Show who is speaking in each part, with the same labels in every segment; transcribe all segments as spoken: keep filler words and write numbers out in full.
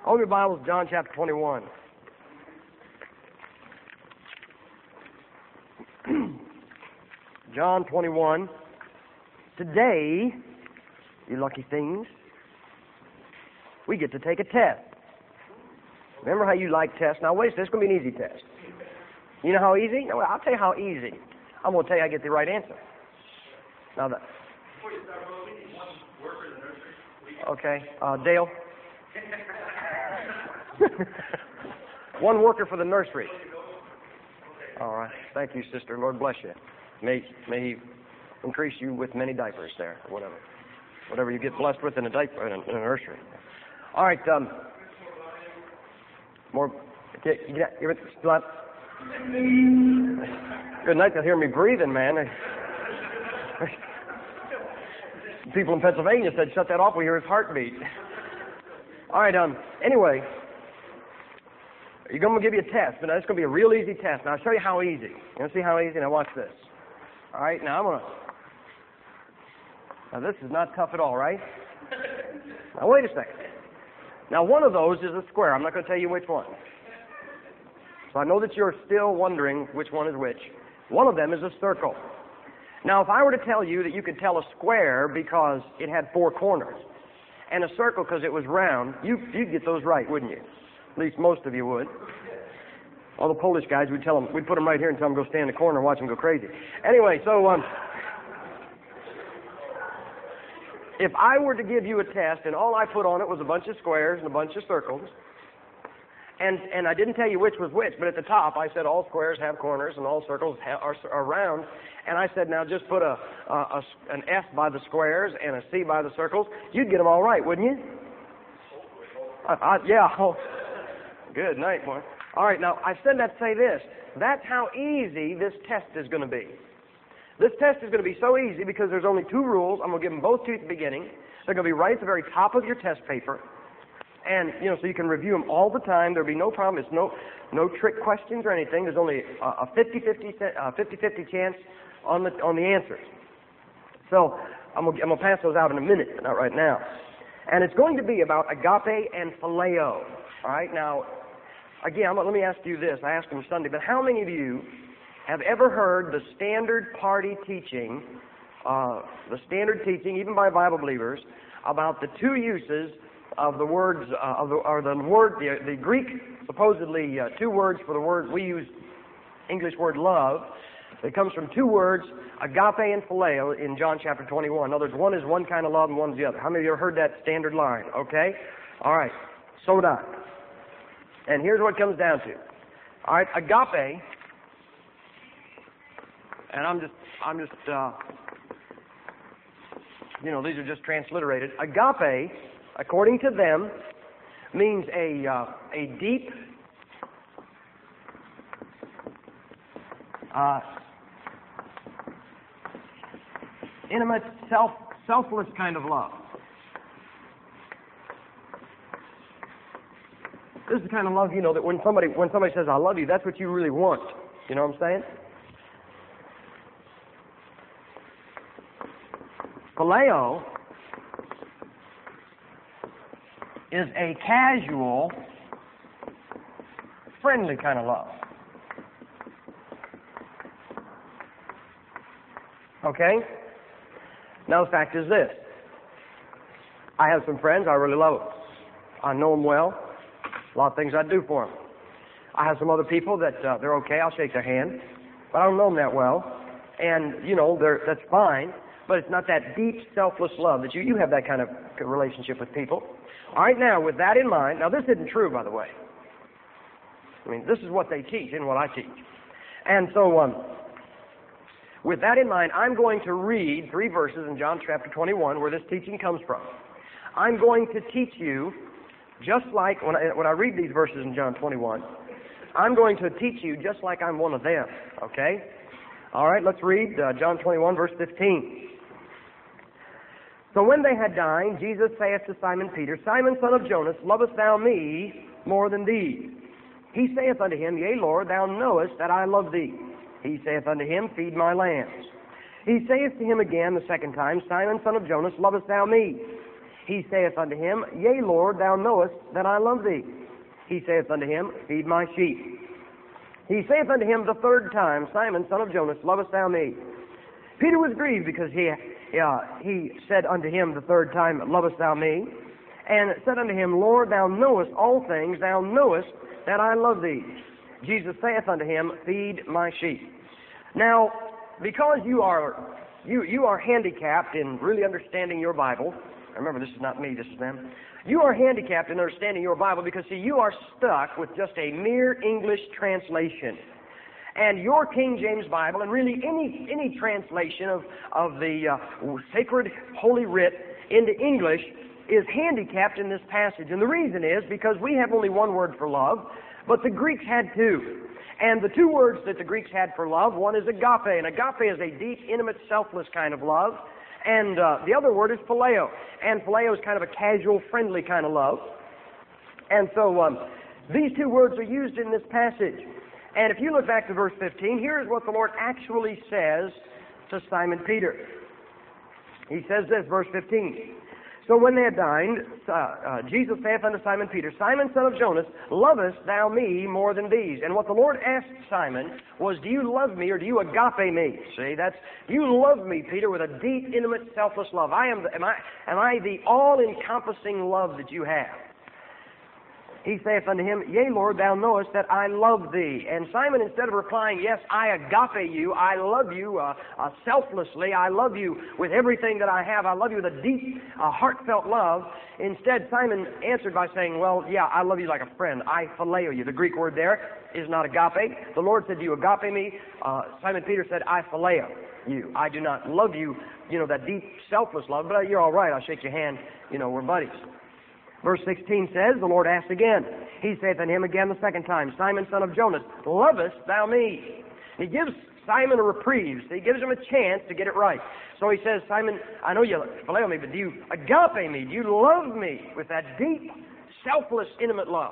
Speaker 1: Open your Bibles, John chapter twenty-one. John twenty-one. Today, you lucky things, we get to take a test. Remember how you like tests? Now, wait a second, this is going to be an easy test. You know how easy? No, I'll tell you how easy. I'm going to tell you I get the right answer. Now, that.
Speaker 2: Before you start, well, we need one worker in the nursery.
Speaker 1: Okay, uh, Dale. One worker for the nursery. All right. Thank you, sister. Lord bless you. May may He increase you with many diapers there, or whatever. Whatever you get blessed with in a diaper in a, in a nursery. All right. Um, more. Okay, you get, you get, good night. They'll hear me breathing, man. People in Pennsylvania said, "Shut that off. We hear his heartbeat." All right. Um. Anyway. You're going to give you a test, but now it's going to be a real easy test. Now I'll show you how easy. You want to see how easy? Now watch this. All right, now I'm going to... Now this is not tough at all, right? Now wait a second. Now one of those is a square. I'm not going to tell you which one. So I know that you're still wondering which one is which. One of them is a circle. Now if I were to tell you that you could tell a square because it had four corners, and a circle because it was round, you, you'd get those right, wouldn't you? At least most of you would. All the Polish guys, we'd tell them, we'd put them right here and tell them to go stand in the corner and watch them go crazy. Anyway, so um, if I were to give you a test and all I put on it was a bunch of squares and a bunch of circles, and and I didn't tell you which was which, but at the top I said all squares have corners and all circles ha- are, are round, and I said now just put a, a, a an S by the squares and a C by the circles, you'd get them all right, wouldn't you? I, I, yeah. Good night, boy. All right, now, I said that to say this. That's how easy this test is going to be. This test is going to be so easy because there's only two rules. I'm going to give them both to you at the beginning. They're going to be right at the very top of your test paper. And, you know, so you can review them all the time. There'll be no problem. It's no no trick questions or anything. There's only a fifty-fifty chance on the on the answers. So I'm going, to, I'm going to pass those out in a minute, but not right now. And it's going to be about agape and phileo. All right, now... Again, let me ask you this. I asked them Sunday, but how many of you have ever heard the standard party teaching, uh, the standard teaching, even by Bible believers, about the two uses of the words, uh, of the, or the word, the, the Greek, supposedly uh, two words for the word, we use English word love. It comes from two words, agape and phileo, in John chapter twenty-one. In other words, one is one kind of love and one's the other. How many of you have heard that standard line? Okay? All right. So would I. And here's what it comes down to. All right, agape, and I'm just, I'm just, uh, you know, these are just transliterated. Agape, according to them, means a uh, a deep, uh, intimate, self selfless kind of love. This is the kind of love, you know, that when somebody when somebody says, "I love you," that's what you really want. You know what I'm saying? Phileo is a casual, friendly kind of love. Okay? Now the fact is this. I have some friends, I really love them. I know them well. A lot of things I do for them. I have some other people that uh, they're okay. I'll shake their hand, but I don't know them that well, and you know they're, that's fine. But it's not that deep, selfless love that you you have that kind of relationship with people. All right, now with that in mind, now this isn't true, by the way. I mean, this is what they teach and what I teach, and so um, with that in mind, I'm going to read three verses in John chapter twenty-one where this teaching comes from. I'm going to teach you. Just like when I, when I read these verses in John twenty-one, I'm going to teach you just like I'm one of them, okay? All right, let's read uh, John twenty-one, verse fifteen. So when they had dined, Jesus saith to Simon Peter, Simon, son of Jonas, lovest thou me more than these? He saith unto him, Yea, Lord, thou knowest that I love thee. He saith unto him, Feed my lambs. He saith to him again the second time, Simon, son of Jonas, lovest thou me? He saith unto him, Yea, Lord, thou knowest that I love thee. He saith unto him, Feed my sheep. He saith unto him the third time, Simon, son of Jonas, lovest thou me? Peter was grieved because he, uh, he said unto him the third time, Lovest thou me? And said unto him, Lord, thou knowest all things, thou knowest that I love thee. Jesus saith unto him, Feed my sheep. Now, because you are you you are handicapped in really understanding your Bible, remember this is not me, this is them. You are handicapped in understanding your Bible because, see, you are stuck with just a mere English translation. And your King James Bible, and really any any translation of, of the uh, sacred Holy Writ into English, is handicapped in this passage. And the reason is because we have only one word for love, but the Greeks had two. And the two words that the Greeks had for love, one is agape, and agape is a deep, intimate, selfless kind of love. And uh, the other word is phileo. And phileo is kind of a casual, friendly kind of love. And so um, these two words are used in this passage. And if you look back to verse fifteen, here's what the Lord actually says to Simon Peter. He says this, verse fifteen. So when they had dined, uh, uh, Jesus saith unto Simon Peter, Simon, son of Jonas, lovest thou me more than these? And what the Lord asked Simon was, do you love me or do you agape me? See, that's, you love me, Peter, with a deep, intimate, selfless love. I am, the, am I, am I the all-encompassing love that you have? He saith unto him, Yea, Lord, thou knowest that I love thee. And Simon, instead of replying, Yes, I agape you, I love you uh, uh, selflessly, I love you with everything that I have, I love you with a deep, uh, heartfelt love, instead Simon answered by saying, Well, yeah, I love you like a friend. I phileo you. The Greek word there is not agape. The Lord said, Do you agape me? Uh, Simon Peter said, I phileo you. I do not love you, you know, that deep, selfless love, but you're all right. I'll shake your hand. You know, we're buddies. Verse sixteen says, the Lord asked again. He saith unto him again the second time, Simon, son of Jonas, lovest thou me? He gives Simon a reprieve. So he gives him a chance to get it right. So he says, Simon, I know you phileo me, but do you agape me? Do you love me with that deep, selfless, intimate love?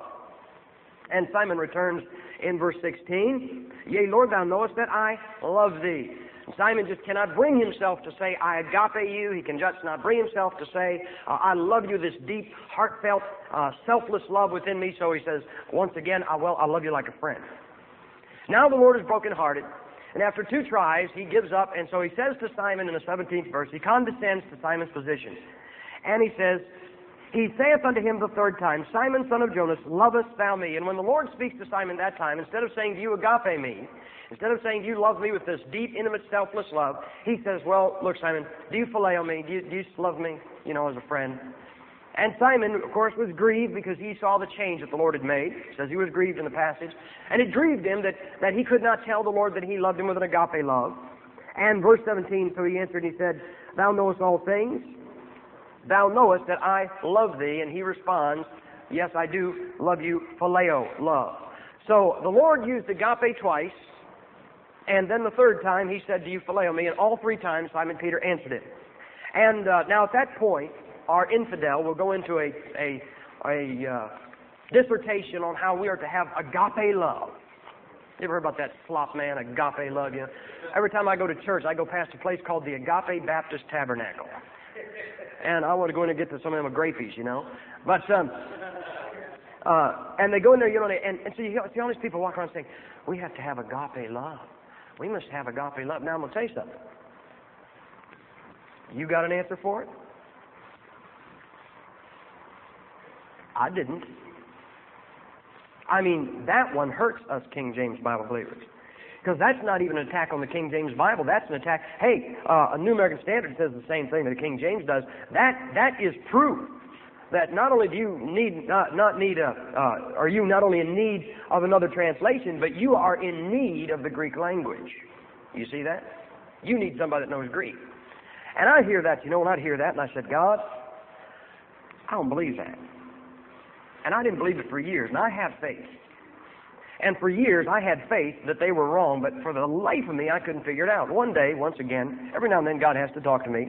Speaker 1: And Simon returns in verse sixteen, Yea, Lord, thou knowest that I love thee. Simon just cannot bring himself to say, I agape you. He can just not bring himself to say, uh, I love you, this deep, heartfelt, uh, selfless love within me. So he says, once again, I, well, I love you like a friend. Now the Lord is brokenhearted, and after two tries, he gives up, and so he says to Simon in the seventeenth verse, he condescends to Simon's position. And he says, He saith unto him the third time, Simon, son of Jonas, lovest thou me? And when the Lord speaks to Simon that time, instead of saying, Do you agape me? Instead of saying, Do you love me with this deep, intimate, selfless love? He says, Well, look, Simon, do you phileo me? Do you, do you love me, you know, as a friend? And Simon, of course, was grieved because he saw the change that the Lord had made. It says he was grieved in the passage. And it grieved him that, that he could not tell the Lord that he loved him with an agape love. And verse seventeen, so he answered and he said, Thou knowest all things. Thou knowest that I love thee. And he responds, Yes, I do love you, phileo, love. So the Lord used agape twice. And then the third time he said, Do you phileo me? And all three times Simon Peter answered it. And uh, now at that point, our infidel will go into a, a, a uh, dissertation on how we are to have agape love. You ever heard about that slop man, agape love? You know? Every time I go to church, I go past a place called the Agape Baptist Tabernacle. And I want to go in and get to some of them grapes, you know. But, um, uh, and they go in there, you know, and, and so you see all these people walk around saying, we have to have agape love. We must have agape love. Now, I'm going to tell you something. You got an answer for it? I didn't. I mean, that one hurts us King James Bible believers. Because that's not even an attack on the King James Bible. That's an attack. Hey, uh, a New American Standard says the same thing that the King James does. That that is proof that not only do you need not not need a uh, are you not only in need of another translation, but you are in need of the Greek language. You see that? You need somebody that knows Greek. And I hear that, you know, and I'd hear that, and I said, God, I don't believe that. And I didn't believe it for years, and I have faith. And for years, I had faith that they were wrong, but for the life of me, I couldn't figure it out. One day, once again, every now and then, God has to talk to me.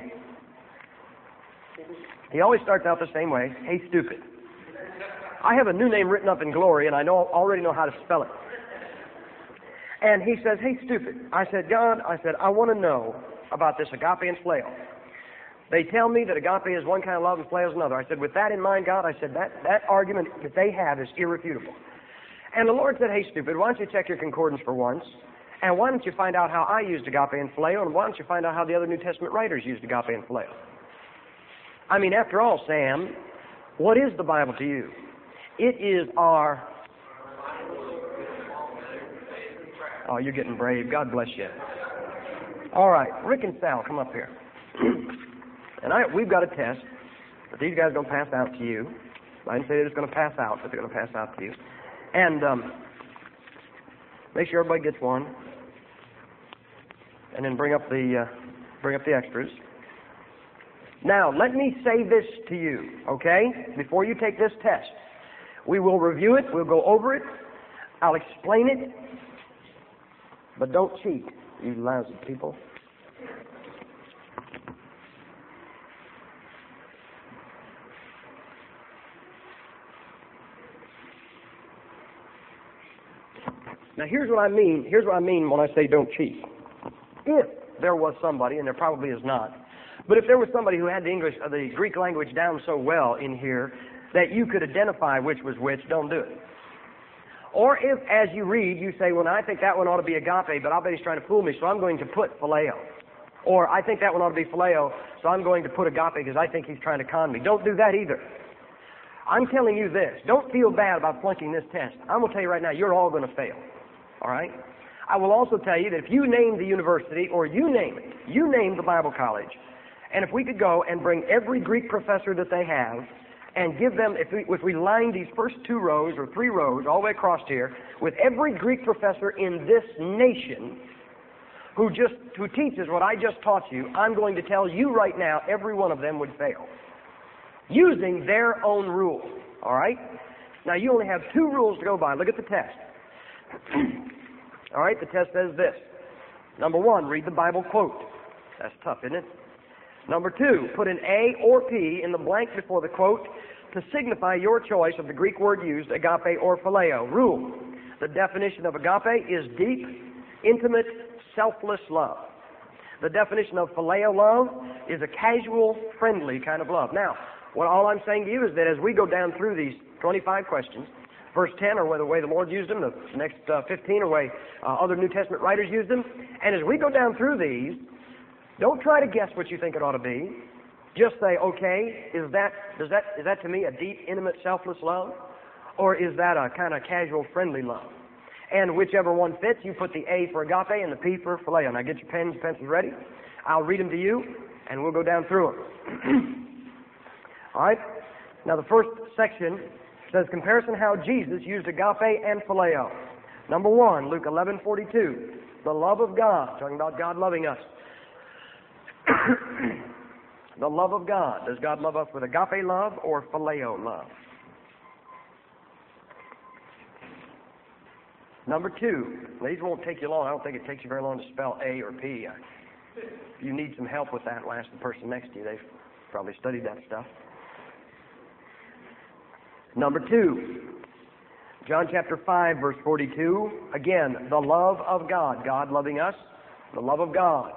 Speaker 1: He always starts out the same way. Hey, stupid. I have a new name written up in glory, and I know already know how to spell it. And he says, hey, stupid. I said, God, I said, I want to know about this agape and phileo. They tell me that agape is one kind of love and phileo is another. I said, with that in mind, God, I said, that, that argument that they have is irrefutable. And the Lord said, hey, stupid, why don't you check your concordance for once? And why don't you find out how I used agape and phileo? And why don't you find out how the other New Testament writers used agape and phileo? I mean, after all, Sam, what is the Bible to you? It is our... Oh, you're getting brave. God bless you. All right, Rick and Sal, come up here. And I, we've got a test that these guys are going to pass out to you. I didn't say they're just going to pass out, but they're going to pass out to you. And um, make sure everybody gets one. And then bring up the uh, bring up the extras. Now, let me say this to you, okay? Before you take this test, we will review it. We'll go over it. I'll explain it. But don't cheat, you lousy people. Now, here's what I mean. Here's what I mean when I say don't cheat. If there was somebody, and there probably is not, but if there was somebody who had the English, uh, the Greek language down so well in here that you could identify which was which, don't do it. Or if, as you read, you say, well, I think that one ought to be agape, but I bet he's trying to fool me, so I'm going to put phileo. Or I think that one ought to be phileo, so I'm going to put agape because I think he's trying to con me. Don't do that either. I'm telling you this. Don't feel bad about flunking this test. I'm going to tell you right now, you're all going to fail. All right? I will also tell you that if you name the university, or you name it, you name the Bible college, and if we could go and bring every Greek professor that they have and give them, if we, if we line these first two rows or three rows all the way across here with every Greek professor in this nation who just who teaches what I just taught you, I'm going to tell you right now, every one of them would fail using their own rules. All right? Now, you only have two rules to go by. Look at the test. All right, the test says this. Number one, read the Bible quote. That's tough, isn't it? Number two, put an A or P in the blank before the quote to signify your choice of the Greek word used, agape or phileo. Rule. The definition of agape is deep, intimate, selfless love. The definition of phileo love is a casual, friendly kind of love. Now, what all I'm saying to you is that as we go down through these twenty-five questions, verse ten are the way the Lord used them, the next uh, fifteen are the way uh, other New Testament writers used them, and as we go down through these, don't try to guess what you think it ought to be. Just say, okay, is that, does that, is that to me a deep, intimate, selfless love? Or is that a kind of casual, friendly love? And whichever one fits, you put the A for agape and the P for phileo. Now get your pens and pencils ready. I'll read them to you, and we'll go down through them. All right? Now the first section says comparison how Jesus used agape and phileo. Number one, Luke eleven forty-two. The love of God, talking about God loving us. The love of God. Does God love us with agape love or phileo love? Number two, these won't take you long. I don't think it takes you very long to spell A or P. If you need some help with that, I'll ask the person next to you. They've probably studied that stuff. Number two, John chapter five, verse forty-two. Again, the love of God. God loving us. The love of God.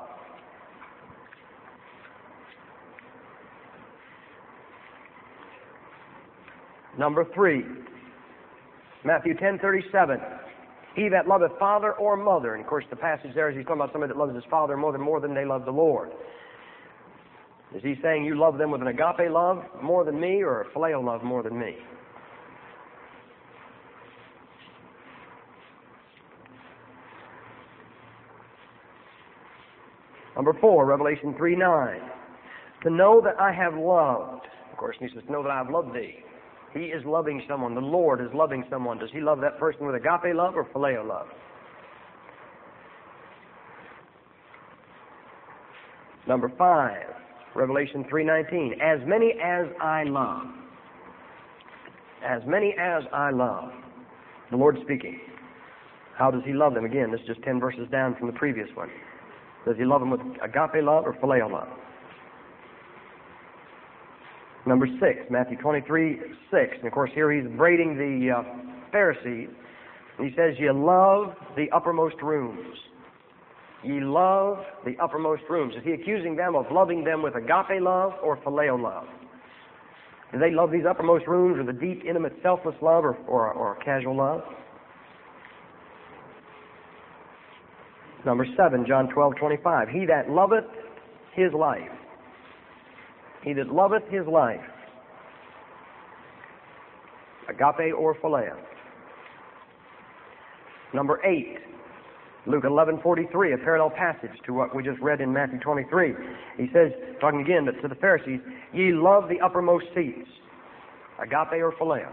Speaker 1: Number three, Matthew ten thirty-seven. He that loveth father or mother, and of course the passage there is he's talking about somebody that loves his father or mother more than they love the Lord. Is he saying you love them with an agape love more than me, or a phileo love more than me? Number four, Revelation three nine. To know that I have loved. Of course, he says, to know that I have loved thee. He is loving someone. The Lord is loving someone. Does he love that person with agape love or phileo love? Number five, Revelation three nineteen. As many as I love. As many as I love. The Lord speaking. How does he love them? Again, this is just ten verses down from the previous one. Does he love them with agape love or phileo love? Number six, Matthew twenty-three six. And of course here he's braiding the uh, Pharisees. And he says, you love the uppermost rooms. Ye love the uppermost rooms. Is he accusing them of loving them with agape love or phileo love? Do they love these uppermost rooms or the deep, intimate, selfless love or, or, or casual love? Number seven, John twelve twenty-five. He that loveth his life. He that loveth his life. Agape or phileo. Number eight, Luke eleven forty-three, a parallel passage to what we just read in Matthew twenty-three. He says, talking again to the Pharisees, ye love the uppermost seats. Agape or phileo.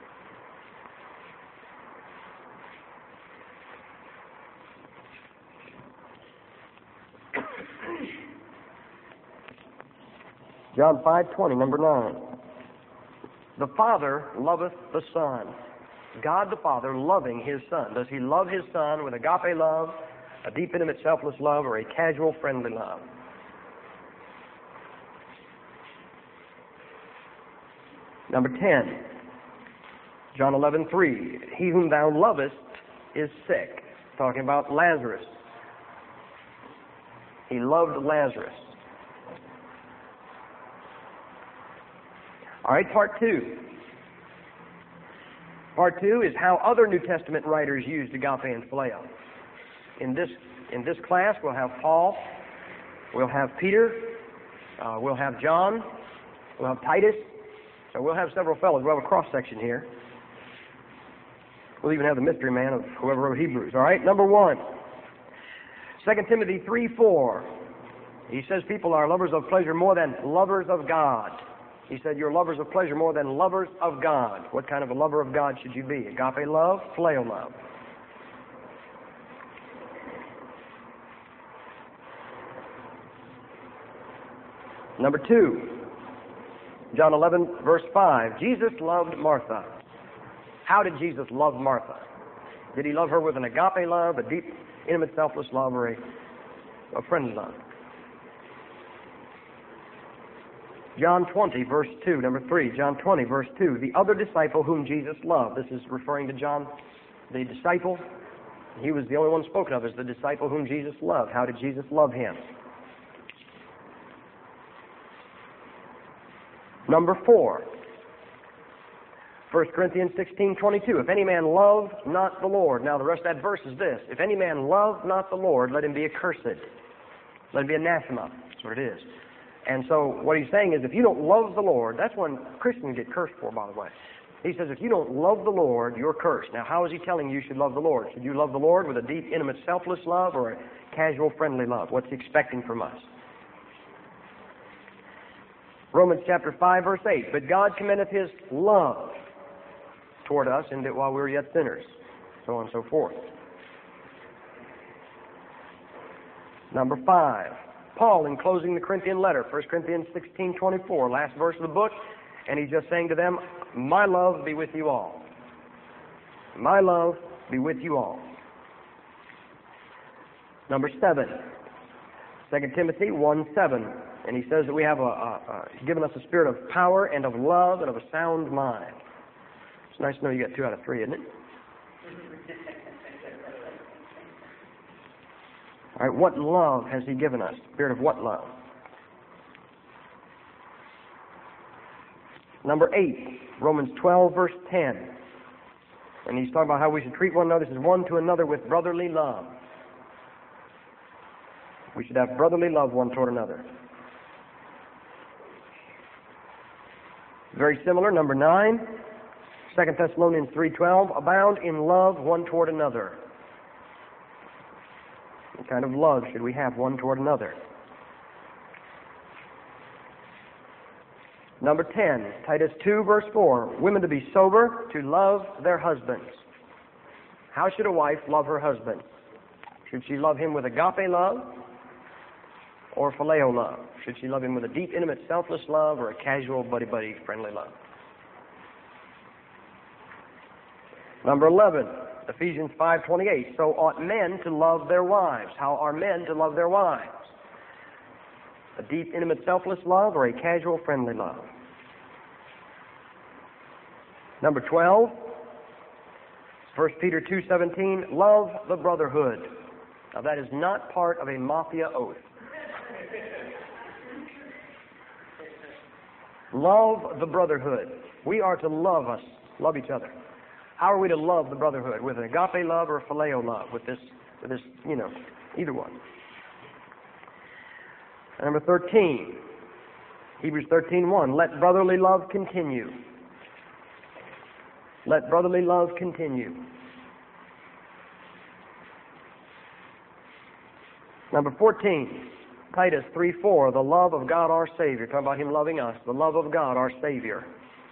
Speaker 1: John five twenty, number nine. The Father loveth the Son. God the Father loving His Son. Does He love His Son with agape love, a deep, intimate, selfless love, or a casual, friendly love? Number ten, John eleven three. He whom thou lovest is sick. Talking about Lazarus. He loved Lazarus. All right, part two. Part two is how other New Testament writers used agape and phileo. In this in this class, we'll have Paul, we'll have Peter, uh, we'll have John, we'll have Titus. So we'll have several fellows. We'll have a cross section here. We'll even have the mystery man of whoever wrote Hebrews. All right, number one, Second Timothy three four. He says people are lovers of pleasure more than lovers of God. He said, you're lovers of pleasure more than lovers of God. What kind of a lover of God should you be? Agape love, phileo love. Number two, John eleven, verse five. Jesus loved Martha. How did Jesus love Martha? Did He love her with an agape love, a deep, intimate, selfless love, or a, a friendly love? John twenty, verse two, number three. John twenty, verse two. The other disciple whom Jesus loved. This is referring to John, the disciple. He was the only one spoken of as the disciple whom Jesus loved. How did Jesus love him? Number four, First Corinthians sixteen twenty-two. If any man love not the Lord. Now the rest of that verse is this. If any man love not the Lord, let him be accursed. Let him be anathema. That's what it is. And so what he's saying is if you don't love the Lord, that's when Christians get cursed for, by the way. He says if you don't love the Lord, you're cursed. Now how is he telling you you should love the Lord? Should you love the Lord with a deep, intimate, selfless love or a casual, friendly love? What's he expecting from us? Romans chapter five, verse eight. But God commendeth His love toward us in that while we were yet sinners. So on and so forth. Number five. Paul, in closing the Corinthian letter, First Corinthians sixteen twenty-four, last verse of the book, and he's just saying to them, my love be with you all. My love be with you all. Number seven, Second Timothy one seven, and he says that we have a, a, a given us a spirit of power and of love and of a sound mind. It's nice to know you got two out of three, isn't it? All right, what love has He given us? Spirit of what love? Number eight, Romans twelve, verse ten. And he's talking about how we should treat one another. This is one to another with brotherly love. We should have brotherly love one toward another. Very similar, number nine, Second Thessalonians three twelve. Abound in love one toward another. What kind of love should we have one toward another? Number ten, Titus two, verse four. Women to be sober, to love their husbands. How should a wife love her husband? Should she love him with agape love or phileo love? Should she love him with a deep, intimate, selfless love or a casual, buddy-buddy, friendly love? Number eleven, Ephesians five twenty-eight. So ought men to love their wives. How are men to love their wives? A deep, intimate, selfless love or a casual, friendly love? Number twelve, First Peter two seventeen. Love the brotherhood. Now, that is not part of a mafia oath. Love the brotherhood. We are to love us, love each other. How are we to love the brotherhood? With an agape love or a phileo love? With this, with this, you know, either one. Number thirteen, Hebrews thirteen one. Let brotherly love continue. Let brotherly love continue. Number fourteen, Titus three four. The love of God our Savior. Talking about Him loving us. The love of God our Savior.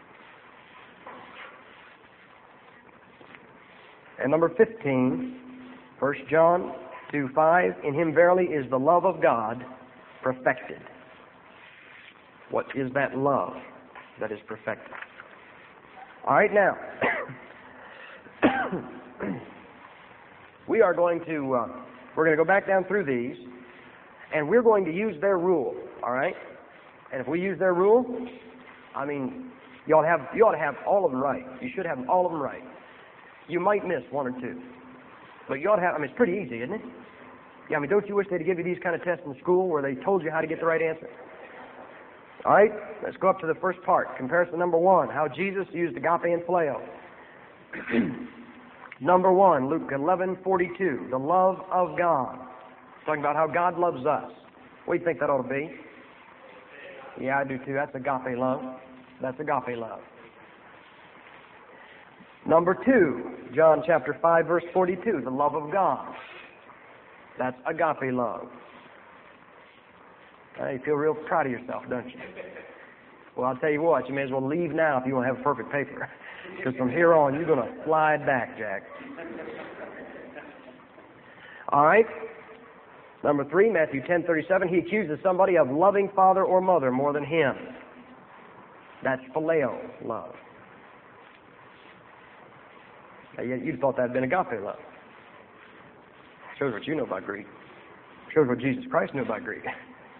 Speaker 1: And number fifteen, First John two five. In Him verily is the love of God perfected. What is that love that is perfected? All right, now, we are going to, uh, we're going to go back down through these, and we're going to use their rule, all right? And if we use their rule, I mean, you ought to have, you ought to have all of them right. You should have all of them right. You might miss one or two, but you ought to have, I mean, it's pretty easy, isn't it? Yeah, I mean, don't you wish they'd give you these kind of tests in school where they told you how to get the right answer? All right, let's go up to the first part. Comparison number one, how Jesus used agape and phileo. Number one, Luke eleven forty-two, the love of God. Talking about how God loves us. What do you think that ought to be? Yeah, I do too. That's agape love. That's agape love. Number two, John chapter five, verse forty-two, the love of God. That's agape love. Uh, you feel real proud of yourself, don't you? Well, I'll tell you what, you may as well leave now if you want to have perfect paper. Because from here on, you're going to slide back, Jack. All right. Number three, Matthew ten thirty-seven. He accuses somebody of loving father or mother more than him. That's phileo love. Now, you'd thought that had been agape love. Shows what you know about Greek. Shows what Jesus Christ knew about Greek.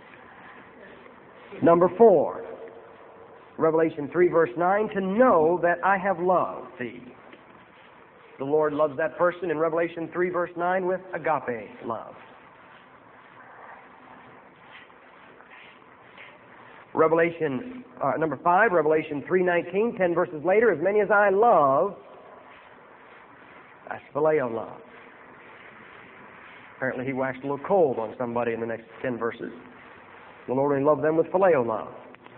Speaker 1: Number four, Revelation three, verse nine, to know that I have loved thee. The Lord loves that person in Revelation three, verse nine with agape love. Revelation, uh, number five, Revelation three nineteen, ten verses later, as many as I love, that's phileo love. Apparently he waxed a little cold on somebody in the next ten verses. The Lord only loved them with phileo love.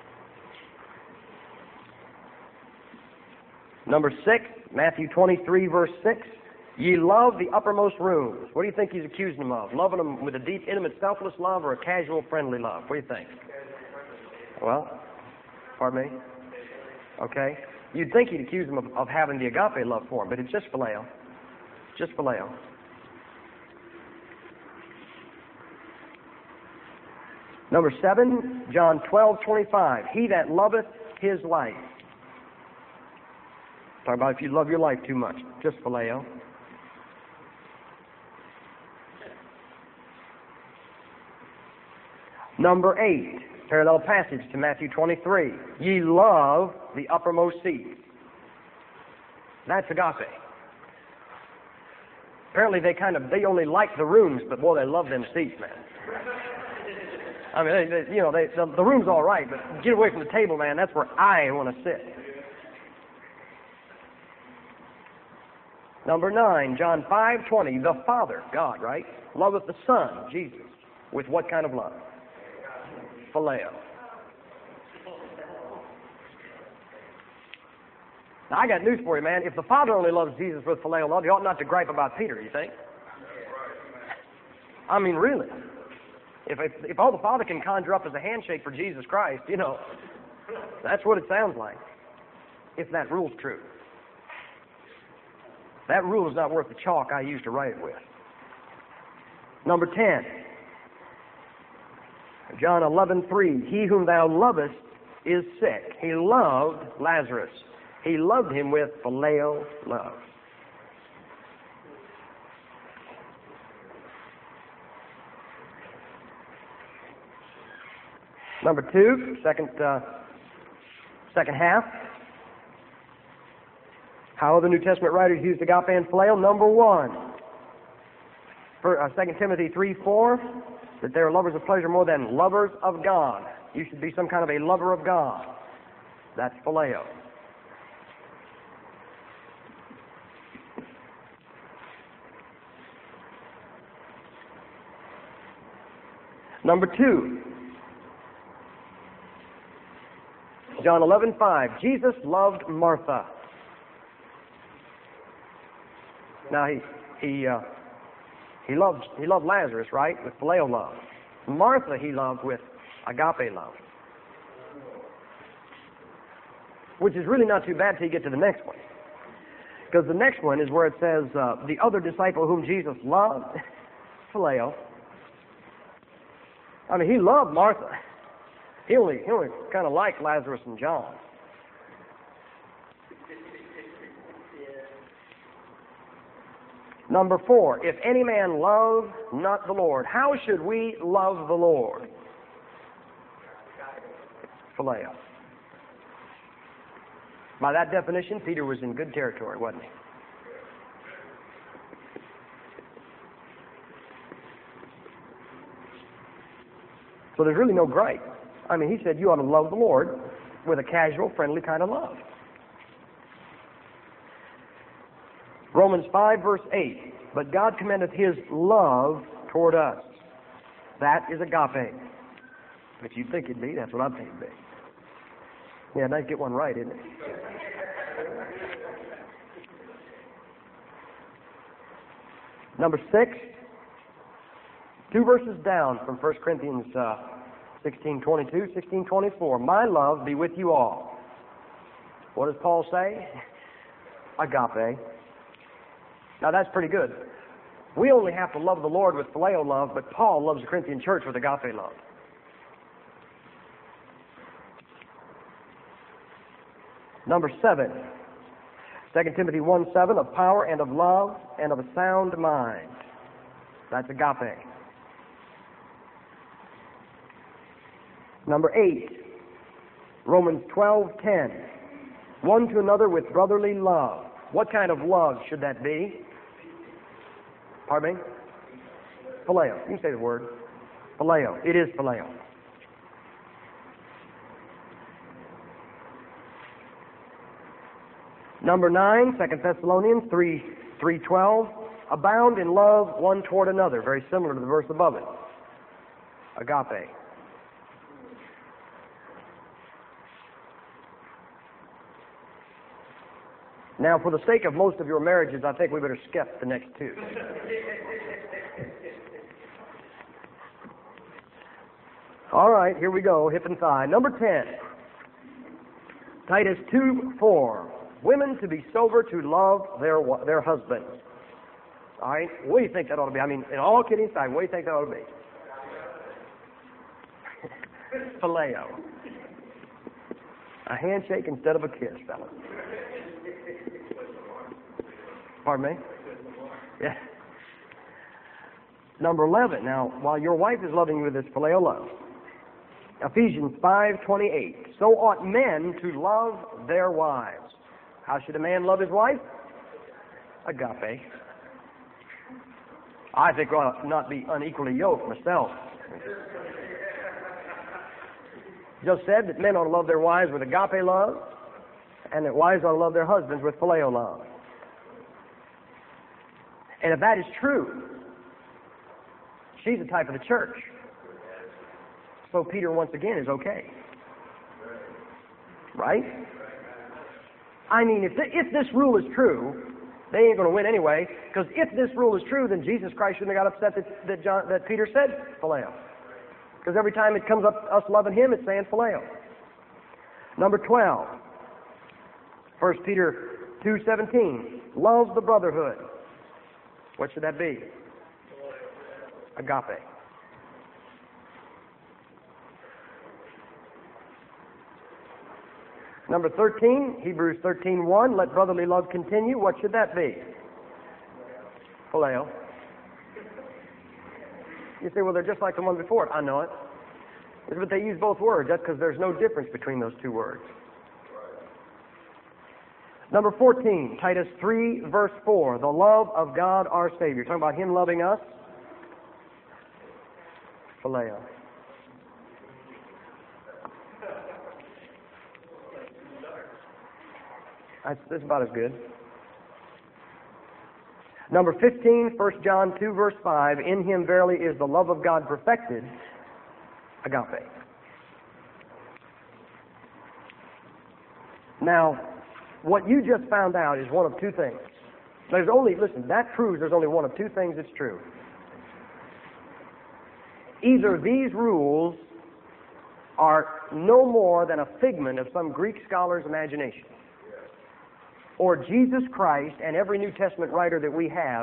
Speaker 1: Number six, Matthew twenty-three, verse six. Ye love the uppermost rooms. What do you think he's accusing them of? Loving them with a deep, intimate, selfless love or a casual, friendly love? What do you think? Well, pardon me? Okay. You'd think he'd accuse them of, of having the agape love for him, but it's just phileo. Just phileo. Number seven, John twelve twenty-five. He that loveth his life. Talk about if you love your life too much. Just phileo. Number eight, parallel passage to Matthew twenty-three. Ye love the uppermost seat. That's agape. Apparently they kind of, they only like the rooms, but boy, they love them seats, man. I mean, they, they, you know, they, the, the room's all right, but get away from the table, man. That's where I want to sit. Number nine, John five twenty. The Father, God, right, loveth the Son, Jesus, with what kind of love? Phileo. Now, I got news for you, man. If the Father only loves Jesus with phileo love, you ought not to gripe about Peter, you think? I mean, really. If, if, if all the Father can conjure up as a handshake for Jesus Christ, you know, that's what it sounds like, if that rule's true. That rule is not worth the chalk I used to write it with. Number ten, John eleven three. He whom thou lovest is sick. He loved Lazarus. He loved him with phileo love. Number two, second, uh, second half. How the New Testament writers used agape and phileo. Number one, For, uh, Second Timothy three four, that they are lovers of pleasure more than lovers of God. You should be some kind of a lover of God. That's phileo. Number two, John eleven five. Jesus loved Martha. Now he he uh, he loved he loved Lazarus, right, with phileo love. Martha he loved with agape love, which is really not too bad till you get to the next one, because the next one is where it says uh, the other disciple whom Jesus loved, phileo. I mean, he loved Martha. He only, he only kind of liked Lazarus and John. Number four, if any man love not the Lord, how should we love the Lord? Phileo. By that definition, Peter was in good territory, wasn't he? So there's really no gripe. I mean, he said you ought to love the Lord with a casual, friendly kind of love. Romans five, verse eight. But God commendeth his love toward us. That is agape. But you'd think it'd be. That's what I'd think it'd be. Yeah, nice to get one right, isn't it? Number six. Two verses down from First Corinthians uh, sixteen twenty-two, sixteen twenty-four. My love be with you all. What does Paul say? Agape. Now that's pretty good. We only have to love the Lord with phileo love, but Paul loves the Corinthian church with agape love. Number seven. Second Timothy one seven, of power and of love and of a sound mind. That's agape. Number eight, Romans twelve ten. One to another with brotherly love. What kind of love should that be? Pardon me? Phileo. You can say the word. Phileo. It is phileo. Number nine, Second Thessalonians three three twelve. Abound in love one toward another. Very similar to the verse above it. Agape. Now, for the sake of most of your marriages, I think we better skip the next two. All right, here we go, hip and thigh. Number ten, Titus two four. Women to be sober, to love their their husbands. All right, what do you think that ought to be? I mean, in all kidding aside, what do you think that ought to be? Phileo. A handshake instead of a kiss, fellas. Pardon me? Yeah. Number eleven. Now, while your wife is loving you with this phileo love, Ephesians five twenty-eight. So ought men to love their wives. How should a man love his wife? Agape. I think we ought not be unequally yoked myself. Just said that men ought to love their wives with agape love, and that wives ought to love their husbands with phileo love. And if that is true, she's a type of the church. So Peter, once again, is okay. Right? I mean, if, th- if this rule is true, they ain't going to win anyway, because if this rule is true, then Jesus Christ shouldn't have got upset that, that, John, that Peter said phileo. Because every time it comes up us loving him, it's saying phileo. Number twelve, First Peter two seventeen. Love the brotherhood. What should that be? Agape. Number thirteen, Hebrews thirteen one. Let brotherly love continue. What should that be? Phileo. You say, well, they're just like the one before it. I know it. But they use both words. That's because there's no difference between those two words. Number fourteen, Titus three, verse four. The love of God our Savior. Talking about him loving us. Phileo. That's, that's about as good. Number fifteen, First John two, verse five, in him verily is the love of God perfected, agape. Now, what you just found out is one of two things. There's only, listen, that proves there's only one of two things that's true. Either these rules are no more than a figment of some Greek scholar's imagination, or Jesus Christ and every New Testament writer that we have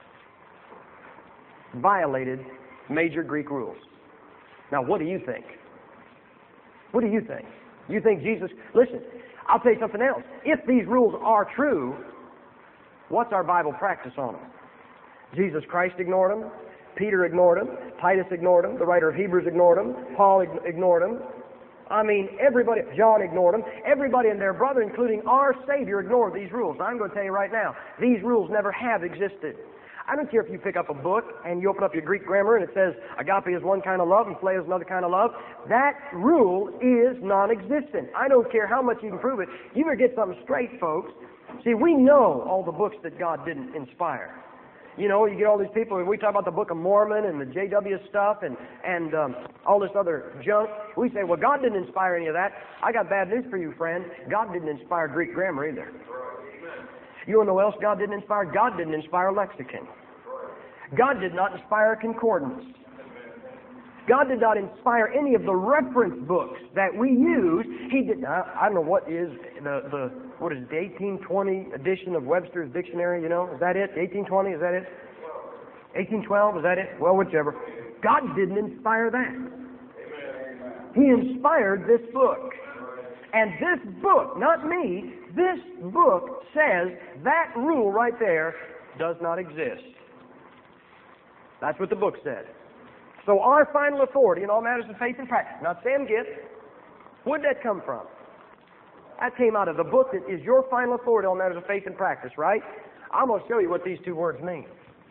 Speaker 1: violated major Greek rules. Now, what do you think? What do you think? You think Jesus... Listen, I'll tell you something else. If these rules are true, what's our Bible practice on them? Jesus Christ ignored them. Peter ignored them. Titus ignored them. The writer of Hebrews ignored them. Paul ignored them. I mean, everybody, John ignored them. Everybody and their brother, including our Savior, ignored these rules. I'm going to tell you right now, these rules never have existed. I don't care if you pick up a book and you open up your Greek grammar and it says agape is one kind of love and phileo is another kind of love. That rule is non-existent. I don't care how much you can prove it. You better get something straight, folks. See, we know all the books that God didn't inspire. You know, you get all these people, and we talk about the Book of Mormon and the J W stuff and, and um, all this other junk. We say, well, God didn't inspire any of that. I got bad news for you, friend. God didn't inspire Greek grammar either. You want to know what else God didn't inspire? God didn't inspire lexicon. God did not inspire concordance. God did not inspire any of the reference books that we use. He did. I, I don't know what is the the what is it, the eighteen twenty edition of Webster's Dictionary. You know, is that it? eighteen twenty, is that it? eighteen twelve, is that it? Well, whichever. God didn't inspire that. He inspired this book, and this book, not me. This book says that rule right there does not exist. That's what the book said. So our final authority in all matters of faith and practice, not Sam Gitt, where'd that come from? That came out of the book that is your final authority on matters of faith and practice, right? I'm going to show you what these two words mean.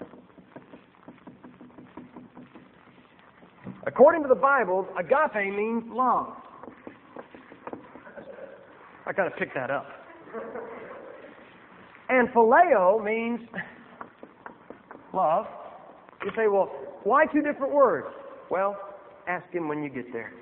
Speaker 1: According to the Bible, agape means love. I got to pick that up. And phileo means love. You say, well, why two different words? Well, ask him when you get there.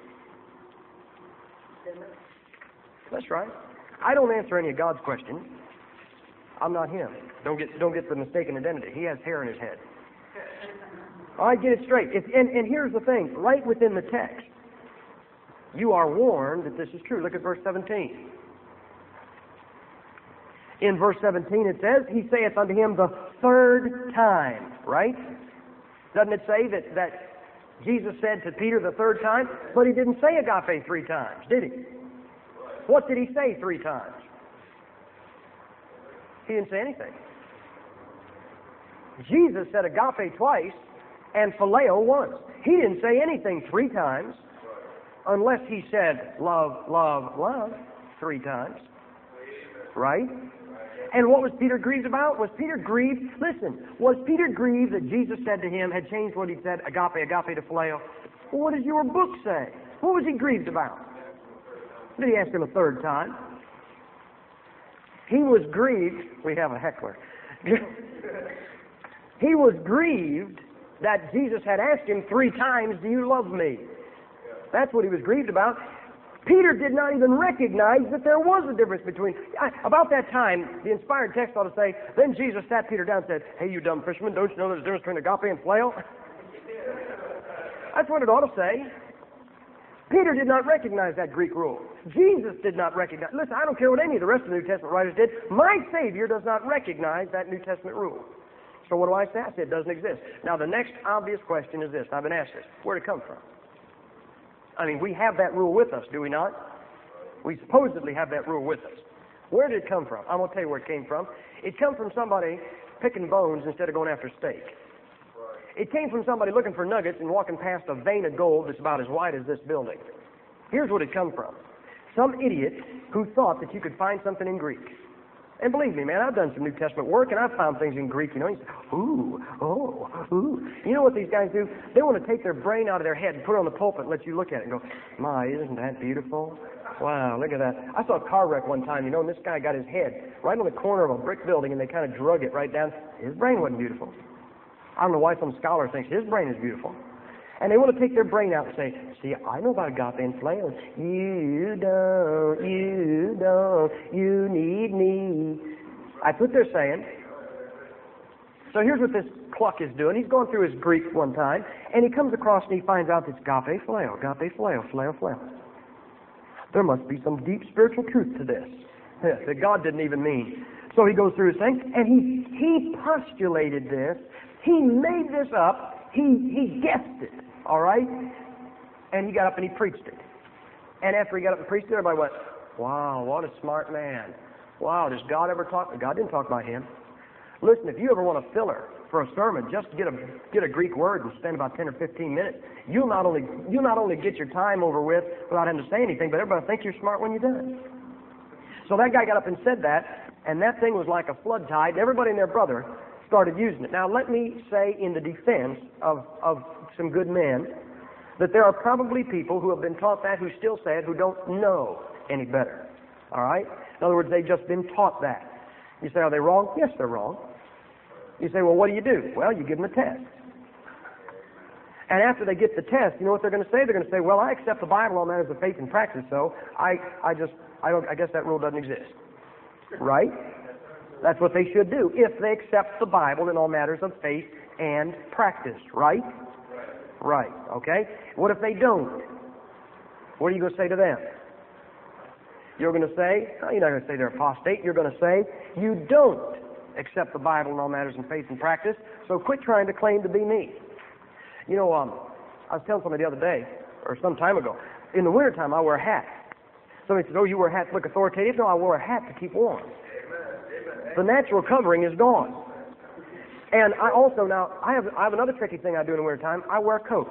Speaker 1: That's right. I don't answer any of God's questions. I'm not him. Don't get don't get the mistaken identity. He has hair in his head. All right, get it straight. If, and, and here's the thing. Right within the text, you are warned that this is true. Look at verse seventeen. In verse seventeen it says, He saith unto him the third time. Right? Doesn't it say that, that Jesus said to Peter the third time? But he didn't say agape three times, did he? What did he say three times? He didn't say anything. Jesus said agape twice and phileo once. He didn't say anything three times unless he said love, love, love three times. Right? And what was Peter grieved about? Was Peter grieved? Listen, was Peter grieved that Jesus said to him, had changed what he said, agape, agape to phileo? Well, what does your book say? What was he grieved about? Did he ask him a third time? He was grieved. We have a heckler. He was grieved that Jesus had asked him three times, do you love me? That's what he was grieved about. Peter did not even recognize that there was a difference between... I, about that time, the inspired text ought to say, then Jesus sat Peter down and said, hey, you dumb fisherman, don't you know there's a difference between agape and phileo? That's what it ought to say. Peter did not recognize that Greek rule. Jesus did not recognize... Listen, I don't care what any of the rest of the New Testament writers did. My Savior does not recognize that New Testament rule. So what do I say? I say it doesn't exist. Now, the next obvious question is this. I've been asked this. Where did it come from? I mean, we have that rule with us, do we not? We supposedly have that rule with us. Where did it come from? I'm going to tell you where it came from. It came from somebody picking bones instead of going after steak. It came from somebody looking for nuggets and walking past a vein of gold that's about as wide as this building. Here's what it come from. Some idiot who thought that you could find something in Greek. And believe me, man, I've done some New Testament work, and I've found things in Greek, you know. You say, ooh, oh, ooh. You know what these guys do? They want to take their brain out of their head and put it on the pulpit and let you look at it and go, my, isn't that beautiful? Wow, look at that. I saw a car wreck one time, you know, and this guy got his head right on the corner of a brick building, and they kind of drug it right down. His brain wasn't beautiful. I don't know why some scholar thinks his brain is beautiful. And they want to take their brain out and say, see, I know about agape and phileo. You don't, you don't, you need me. That's what they're saying. So here's what this cluck is doing. He's going through his Greek one time, and he comes across and he finds out it's agape phileo, agape phileo, phileo, phileo. There must be some deep spiritual truth to this that God didn't even mean. So he goes through his thing, and he, he postulated this. He made this up. He, he guessed it. All right? And he got up and he preached it. And after he got up and preached it, everybody went, wow, what a smart man. Wow, does God ever talk? God didn't talk about him. Listen, if you ever want a filler for a sermon, just get a get a Greek word and spend about ten or fifteen minutes, you'll not only you'll not only get your time over with without having to say anything, but everybody will think you're smart when you're done. So that guy got up and said that, and that thing was like a flood tide, and everybody and their brother started using it. Now, let me say in the defense of, of some good men that there are probably people who have been taught that, who still say it, who don't know any better. All right? In other words, they've just been taught that. You say, are they wrong? Yes, they're wrong. You say, well, what do you do? Well, you give them a test. And after they get the test, you know what they're going to say? They're going to say, well, I accept the Bible on matters of faith and practice, so I, I just, I don't, I guess that rule doesn't exist. Right? That's what they should do, if they accept the Bible in all matters of faith and practice, right? Right, okay? What if they don't? What are you going to say to them? You're going to say, no, you're not going to say they're apostate. You're going to say, you don't accept the Bible in all matters of faith and practice, so quit trying to claim to be me. You know, um, I was telling somebody the other day, or some time ago, in the wintertime I wear a hat. Somebody says, oh, you wear a hat to look authoritative? No, I wear a hat to keep warm. The natural covering is gone. And I also now, I have I have another tricky thing I do in the wintertime. I wear a coat.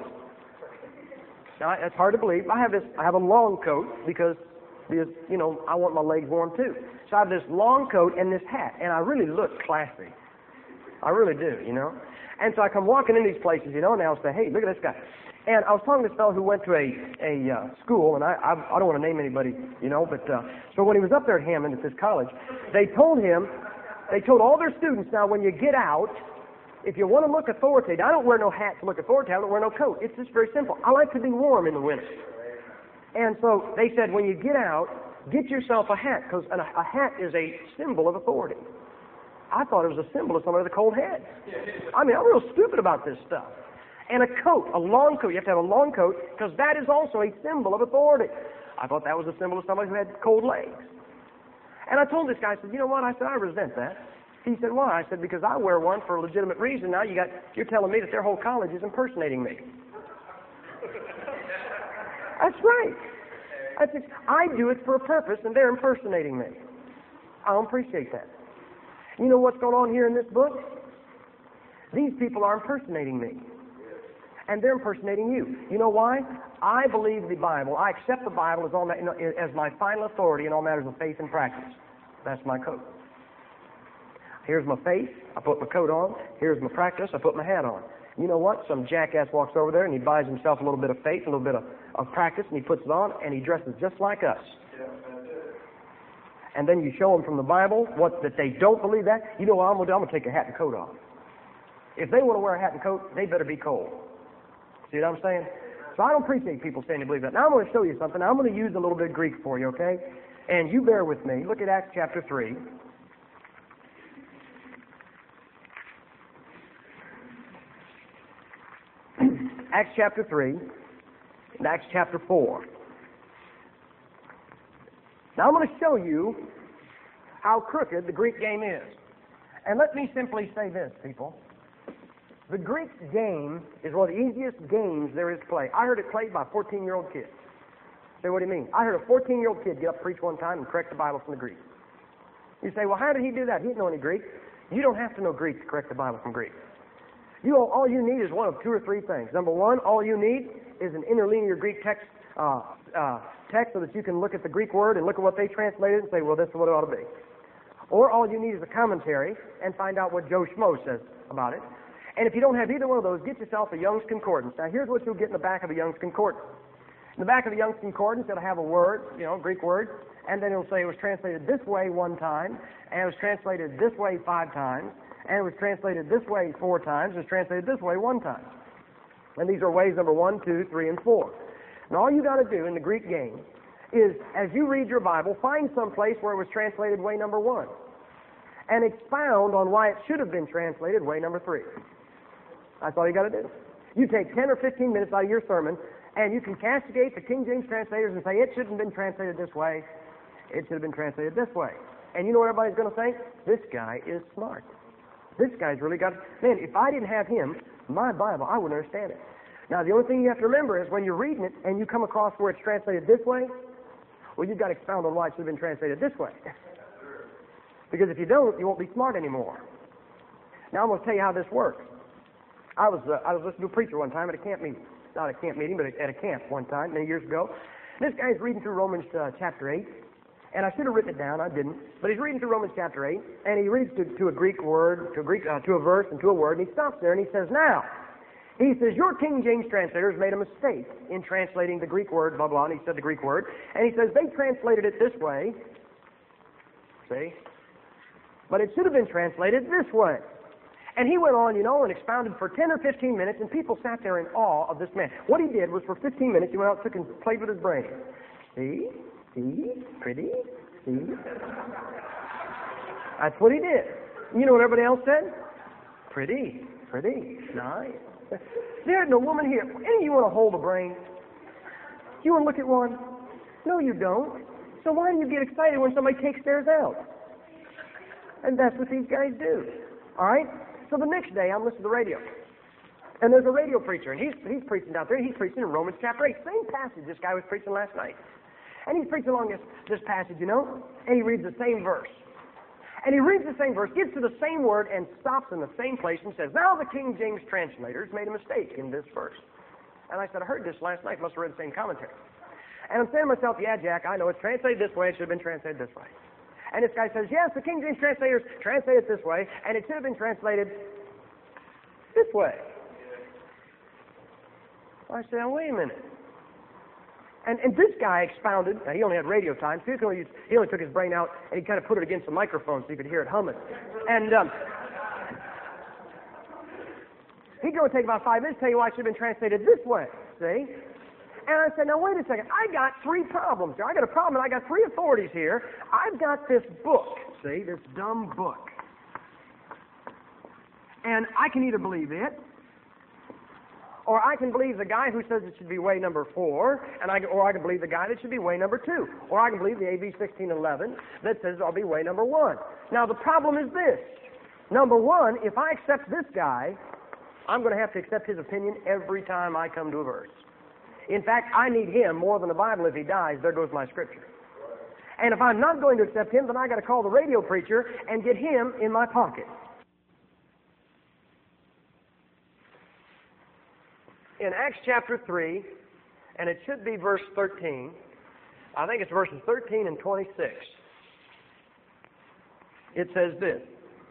Speaker 1: Now, it's hard to believe. I have this, I have a long coat because, because, you know, I want my legs warm too. So I have this long coat and this hat, and I really look classy. I really do, you know. And so I come walking in these places, you know, and I'll say, hey, look at this guy. And I was talking to this fellow who went to a, a uh, school, and I, I I don't want to name anybody, you know, but uh, so when he was up there at Hammond at this college, they told him, they told all their students, now when you get out, if you want to look authoritative, I don't wear no hat to look authoritative, I don't wear no coat. It's just very simple. I like to be warm in the winter. And so they said, when you get out, get yourself a hat, because a, a hat is a symbol of authority. I thought it was a symbol of somebody with a cold head. I mean, I'm real stupid about this stuff. And a coat, a long coat. You have to have a long coat because that is also a symbol of authority. I thought that was a symbol of somebody who had cold legs. And I told this guy, I said, you know what? I said, I resent that. He said, why? I said, because I wear one for a legitimate reason. Now you got, you're telling me that their whole college is impersonating me. That's right. I said, I do it for a purpose and they're impersonating me. I don't appreciate that. You know what's going on here in this book? These people are impersonating me. And they're impersonating you. You know why? I believe the Bible. I accept the Bible as, all ma- as my final authority in all matters of faith and practice. That's my coat. Here's my faith. I put my coat on. Here's my practice. I put my hat on. You know what? Some jackass walks over there and he buys himself a little bit of faith, a little bit of, of practice, and he puts it on, and he dresses just like us. And then you show them from the Bible what that they don't believe that. You know what I'm going to do? I'm going to take a hat and coat off. If they want to wear a hat and coat, they better be cold. See what I'm saying? So I don't appreciate people saying they believe that. Now I'm going to show you something. I'm going to use a little bit of Greek for you, okay? And you bear with me. Look at Acts chapter three. Acts chapter three and Acts chapter four. Now I'm going to show you how crooked the Greek game is. And let me simply say this, people. The Greek game is one of the easiest games there is to play. I heard it played by a fourteen-year-old kid. Say, what do you mean? I heard a fourteen-year-old kid get up and preach one time and correct the Bible from the Greek. You say, well, how did he do that? He didn't know any Greek. You don't have to know Greek to correct the Bible from Greek. You all, all you need is one of two or three things. Number one, all you need is an interlinear Greek text, uh, uh, text so that you can look at the Greek word and look at what they translated and say, well, this is what it ought to be. Or all you need is a commentary and find out what Joe Schmo says about it. And if you don't have either one of those, get yourself a Young's Concordance. Now, here's what you'll get in the back of a Young's Concordance. In the back of the Young's Concordance, it'll have a word, you know, Greek word, and then it'll say it was translated this way one time, and it was translated this way five times, and it was translated this way four times, and it was translated this way one time. And these are ways number one, two, three, and four. And all you got to do in the Greek game is, as you read your Bible, find some place where it was translated way number one, and expound on why it should have been translated way number three. That's all you got to do. You take ten or fifteen minutes out of your sermon, and you can castigate the King James translators and say, it shouldn't have been translated this way. It should have been translated this way. And you know what everybody's going to think? This guy is smart. This guy's really got... Man, if I didn't have him, my Bible, I wouldn't understand it. Now, the only thing you have to remember is when you're reading it and you come across where it's translated this way, well, you've got to expound on why it should have been translated this way. Because if you don't, you won't be smart anymore. Now, I'm going to tell you how this works. I was uh, I was listening to a preacher one time at a camp meeting. Not a camp meeting, but at a camp one time, many years ago. This guy's reading through Romans uh, chapter eight, and I should have written it down, I didn't. But he's reading through Romans chapter eight, and he reads to, to a Greek word, to a Greek, uh, to a verse, and to a word, and he stops there and he says, "Now," he says, "your King James translators made a mistake in translating the Greek word, blah blah." And he said the Greek word, and he says they translated it this way. See, but it should have been translated this way. And he went on, you know, and expounded for ten or fifteen minutes, and people sat there in awe of this man. What he did was for fifteen minutes, he went out and took and played with his brain. See? See? Pretty? See? That's what he did. You know what everybody else said? Pretty. Pretty. Nice. There's no woman here. Any of you want to hold a brain? You want to look at one? No, you don't. So why do you get excited when somebody takes theirs out? And that's what these guys do. All right? So the next day, I'm listening to the radio. And there's a radio preacher, and he's, he's preaching out there. He's preaching in Romans chapter eight. Same passage this guy was preaching last night. And he's preaching along this, this passage, you know, and he reads the same verse. And he reads the same verse, gets to the same word, and stops in the same place and says, "Now the King James translators made a mistake in this verse." And I said, "I heard this last night. Must have read the same commentary." And I'm saying to myself, "Yeah, Jack, I know it's translated this way. It should have been translated this way." And this guy says, "Yes, the King James translators translated it this way, and it should have been translated this way." I said, "Now, wait a minute." And, and this guy expounded. Now, he only had radio time, so he only, used, he only took his brain out, and he kind of put it against the microphone so you could hear it humming. And um, he'd go and take about five minutes to tell you why it should have been translated this way, see? And I said, "Now, wait a second. I got three problems here. I got a problem, and I got three authorities here. I've got this book, see, this dumb book. And I can either believe it, or I can believe the guy who says it should be way number four, and I, or I can believe the guy that should be way number two, or I can believe the A B sixteen eleven that says I'll be way number one. Now, the problem is this. Number one, if I accept this guy, I'm going to have to accept his opinion every time I come to a verse. In fact, I need him more than the Bible. If he dies, there goes my scripture. And if I'm not going to accept him, then I got to call the radio preacher and get him in my pocket." In Acts chapter three, and it should be verse thirteen, I think it's verses thirteen and twenty-six. It says this: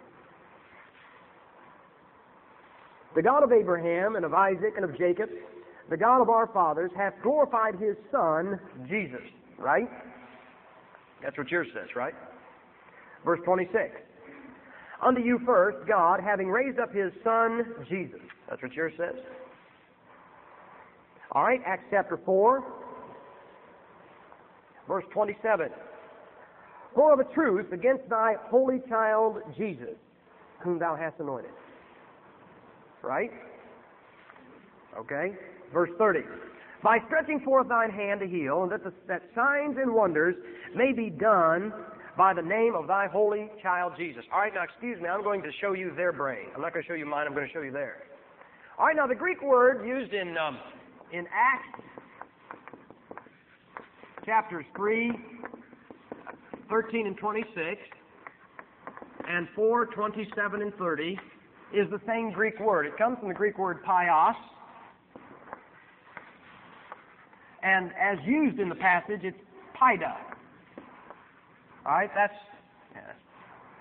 Speaker 1: "The God of Abraham and of Isaac and of Jacob, the God of our fathers, hath glorified his Son, Jesus." Right? That's what yours says, right? Verse twenty-six. "Unto you first, God, having raised up his Son, Jesus." That's what yours says. All right, Acts chapter four, verse twenty-seven. "For of a truth against thy holy child Jesus, whom thou hast anointed." Right? Okay. Verse thirty. "By stretching forth thine hand to heal, and that, the, that signs and wonders may be done by the name of thy holy child Jesus." All right, now excuse me, I'm going to show you their brain. I'm not going to show you mine, I'm going to show you theirs. All right, now the Greek word used in um, in Acts chapters three, thirteen and twenty-six, and four, twenty-seven and thirty is the same Greek word. It comes from the Greek word pios, and as used in the passage, it's paida. All right, that's... Yeah.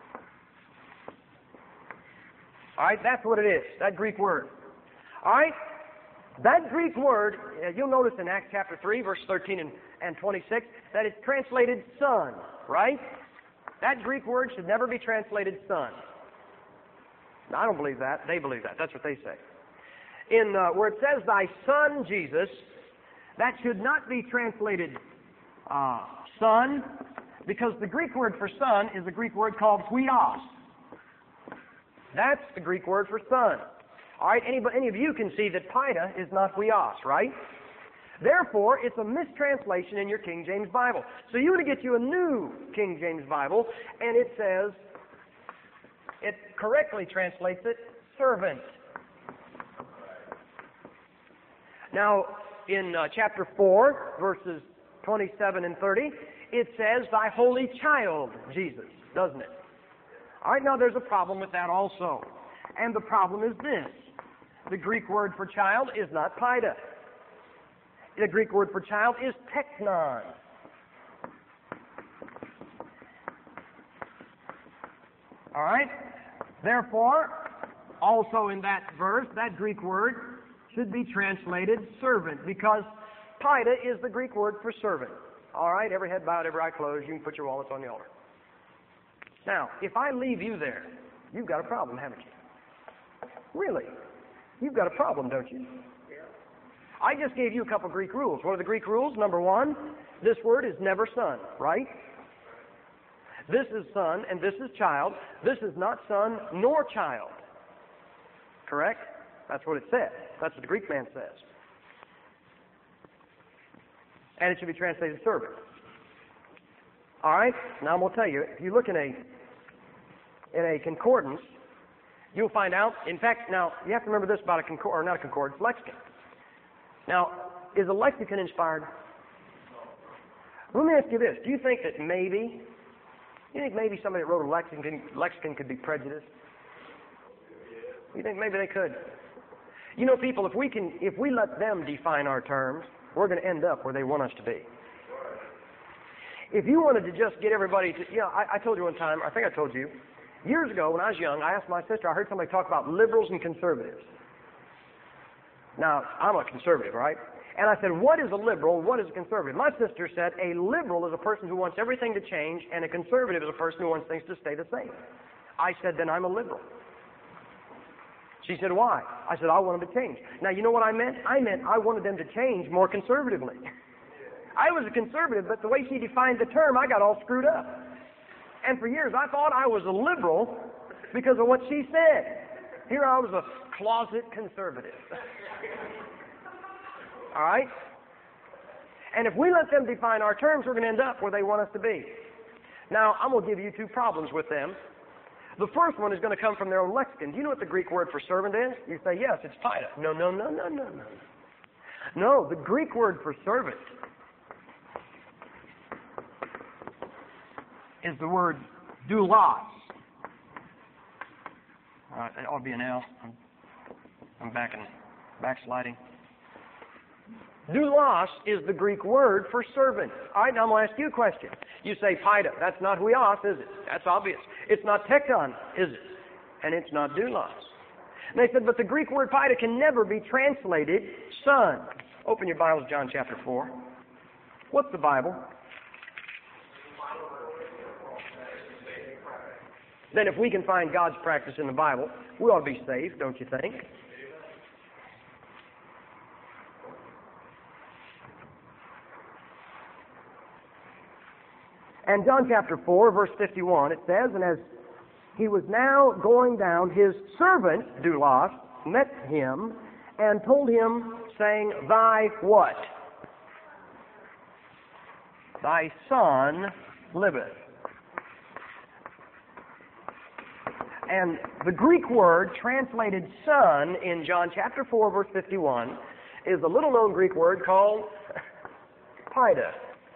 Speaker 1: All right, that's what it is, that Greek word. All right, that Greek word, uh, you'll notice in Acts chapter three, verse thirteen and, and twenty-six, that it's translated son, right? That Greek word should never be translated son. Now, I don't believe that. They believe that. That's what they say. In uh, where it says thy son Jesus, that should not be translated uh, son, because the Greek word for son is a Greek word called huios. That's the Greek word for son. All right, any, any of you can see that paida is not huios, right? Therefore, it's a mistranslation in your King James Bible. So you want to get you a new King James Bible, and it says, it correctly translates it, servant. Now, in uh, chapter four, verses twenty-seven and thirty, it says, thy holy child, Jesus, doesn't it? All right, now there's a problem with that also. And the problem is this. The Greek word for child is not paida. The Greek word for child is teknon. All right? Therefore, also in that verse, that Greek word should be translated servant, because paida is the Greek word for servant. All right? Every head bowed, every eye closed. You can put your wallets on the altar. Now, if I leave you there, you've got a problem, haven't you? Really? You've got a problem, don't you? I just gave you a couple Greek rules. What are the Greek rules? Number one, this word is never son, right? This is son and this is child. This is not son nor child. Correct? That's what it says. That's what the Greek man says. And it should be translated servant. All right? Now I'm going to tell you, if you look in a in a concordance, you'll find out, in fact, now, you have to remember this about a concordance, or not a concordance, lexicon. Now, is a lexicon inspired? Let me ask you this. Do you think that maybe, you think maybe somebody that wrote a lexicon, lexicon could be prejudiced? You think maybe they could? You know, people, if we can, if we let them define our terms, we're going to end up where they want us to be. If you wanted to just get everybody to, you know, I, I told you one time, I think I told you, years ago when I was young, I asked my sister, I heard somebody talk about liberals and conservatives. Now, I'm a conservative, right? And I said, what is a liberal? What is a conservative? My sister said, a liberal is a person who wants everything to change, and a conservative is a person who wants things to stay the same. I said, then I'm a liberal. She said, why? I said, I want them to change. Now, you know what I meant? I meant I wanted them to change more conservatively. I was a conservative, but the way she defined the term, I got all screwed up. And for years, I thought I was a liberal because of what she said. Here I was a closet conservative. All right? And if we let them define our terms, we're going to end up where they want us to be. Now, I'm going to give you two problems with them. The first one is going to come from their own lexicon. Do you know what the Greek word for servant is? You say, yes, it's paida. No, no, no, no, no, no. No, the Greek word for servant is the word doulos. All right, that ought to be an L. I'm, I'm back and backsliding. Doulos is the Greek word for servant. All right, now I'm going to ask you a question. You say paida. That's not huios, is it? That's obvious. It's not tekton, is it? And it's not doulos. And they said, but the Greek word paida can never be translated son. Open your Bibles, John chapter four. What's the Bible? Then if we can find God's practice in the Bible, we ought to be saved, don't you think? And John chapter four, verse fifty-one, it says, and as he was now going down, his servant, doulos, met him and told him, saying, thy what? Thy son liveth. And the Greek word translated son in John chapter four, verse fifty-one, is a little-known Greek word called paida.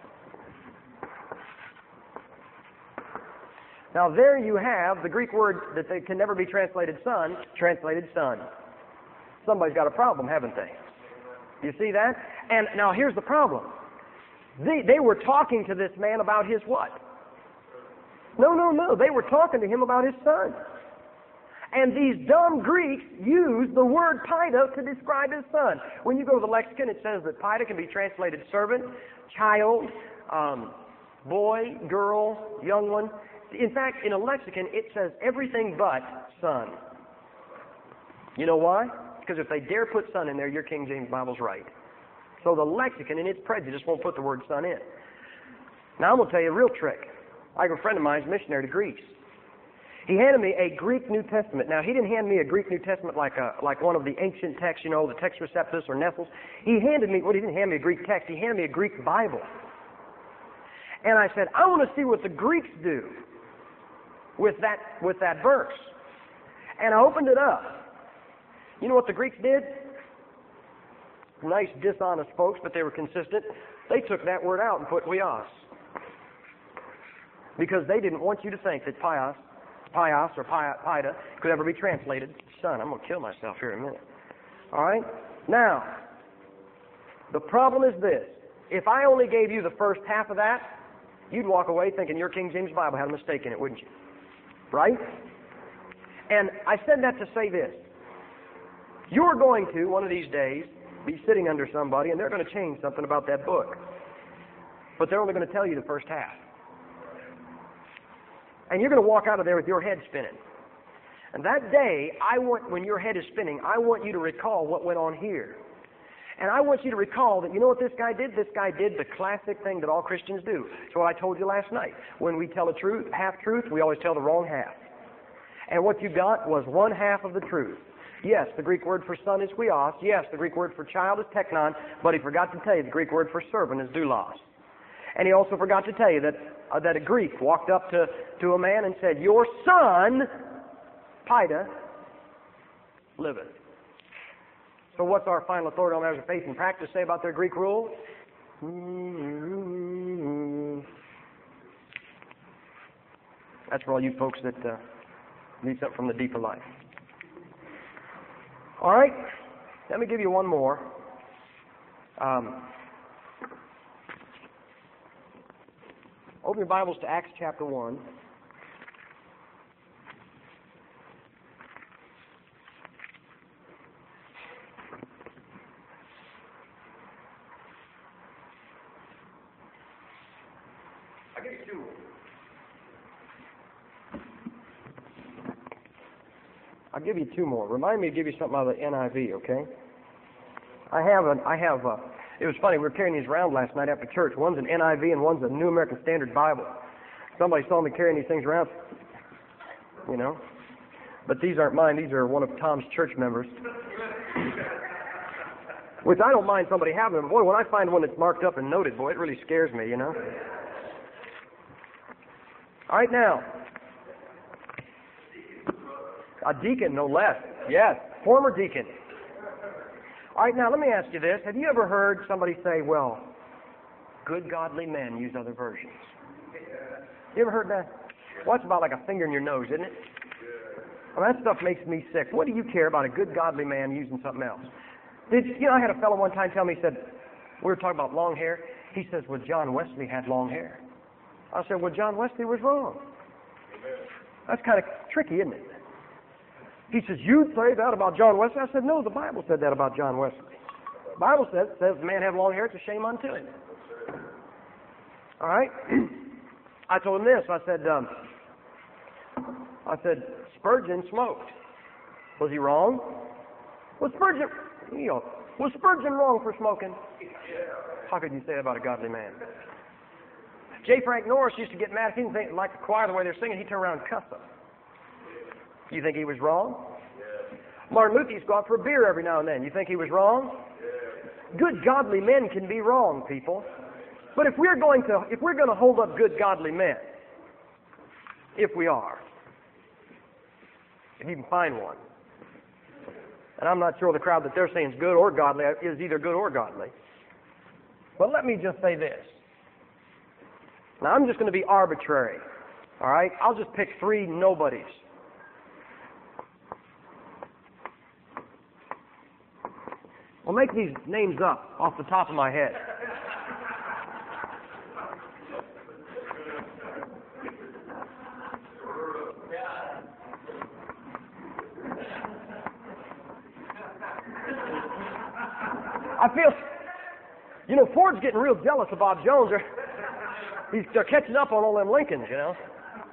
Speaker 1: Now there you have the Greek word that they can never be translated son, translated son. Somebody's got a problem, haven't they? You see that? And now here's the problem. They, they were talking to this man about his what? No, no, no. They were talking to him about his son. And these dumb Greeks use the word Paida to describe his son. When you go to the lexicon, it says that Paida can be translated servant, child, um, boy, girl, young one. In fact, in a lexicon, it says everything but son. You know why? Because if they dare put son in there, your King James Bible's right. So the lexicon, in its prejudice, won't put the word son in. Now, I'm going to tell you a real trick. I have a friend of mine, missionary to Greece. He handed me a Greek New Testament. Now, he didn't hand me a Greek New Testament like a, like one of the ancient texts, you know, the Text Receptus or Nestles. He handed me, well, he didn't hand me a Greek text. He handed me a Greek Bible. And I said, I want to see what the Greeks do with that, with that verse. And I opened it up. You know what the Greeks did? Nice, dishonest folks, but they were consistent. They took that word out and put weos. Because they didn't want you to think that pios, pios or paida could ever be translated son. I'm going to kill myself here in a minute. All right? Now, the problem is this. If I only gave you the first half of that, you'd walk away thinking your King James Bible had a mistake in it, wouldn't you? Right? And I said that to say this. You're going to, one of these days, be sitting under somebody and they're going to change something about that book. But they're only going to tell you the first half. And you're going to walk out of there with your head spinning. And that day, I want, when your head is spinning, I want you to recall what went on here. And I want you to recall that, you know what this guy did? This guy did the classic thing that all Christians do. It's what I told you last night. When we tell a truth, half-truth, we always tell the wrong half. And what you got was one half of the truth. Yes, the Greek word for son is huios. Yes, the Greek word for child is teknon. But he forgot to tell you the Greek word for servant is doulos. And he also forgot to tell you that uh, that a Greek walked up to, to a man and said, your son, Paida, liveth. So what's our final authority on matters of faith and practice say about their Greek rule? That's for all you folks that uh, need something from the deeper life. All right, let me give you one more. Um, open your Bibles to Acts chapter one. I'll give you two more. I'll give you two more. Remind me to give you something out of the N I V, okay? I have an, I have a, it was funny, we were carrying these around last night after church. One's an N I V and one's a New American Standard Bible. Somebody saw me carrying these things around, you know. But these aren't mine, these are one of Tom's church members. Which I don't mind somebody having them. Boy, when I find one that's marked up and noted, boy, it really scares me, you know. All right, now. A deacon, no less. Yes, former deacon. All right, now let me ask you this. Have you ever heard somebody say, well, good godly men use other versions? You ever heard that? Well, it's about like a finger in your nose, isn't it? Well, that stuff makes me sick. What do you care about a good godly man using something else? Did you know, I had a fellow one time tell me, he said, we were talking about long hair. He says, well, John Wesley had long hair. I said, well, John Wesley was wrong. That's kind of tricky, isn't it? He says, you'd say that about John Wesley? I said, no, the Bible said that about John Wesley. The Bible says, says the man have long hair, it's a shame unto him. All right? I told him this. I said, um, I said, Spurgeon smoked. Was he wrong? Was Spurgeon, you know, was Spurgeon wrong for smoking? How could you say that about a godly man? J. Frank Norris used to get mad if he didn't think, like the choir, the way they're singing, he'd turn around and cuss them. You think he was wrong? Yeah. Martin Luther used to go out for a beer every now and then. You think he was wrong? Yeah. Good godly men can be wrong, people. But if we're going to if we're going to hold up good godly men, if we are, if you can find one, and I'm not sure the crowd that they're saying is good or godly is either good or godly. But let me just say this. Now I'm just going to be arbitrary. All right? I'll just pick three nobodies. I'll make these names up off the top of my head. I feel, you know, Ford's getting real jealous of Bob Jones. They're, he's, they're catching up on all them Lincolns, you know.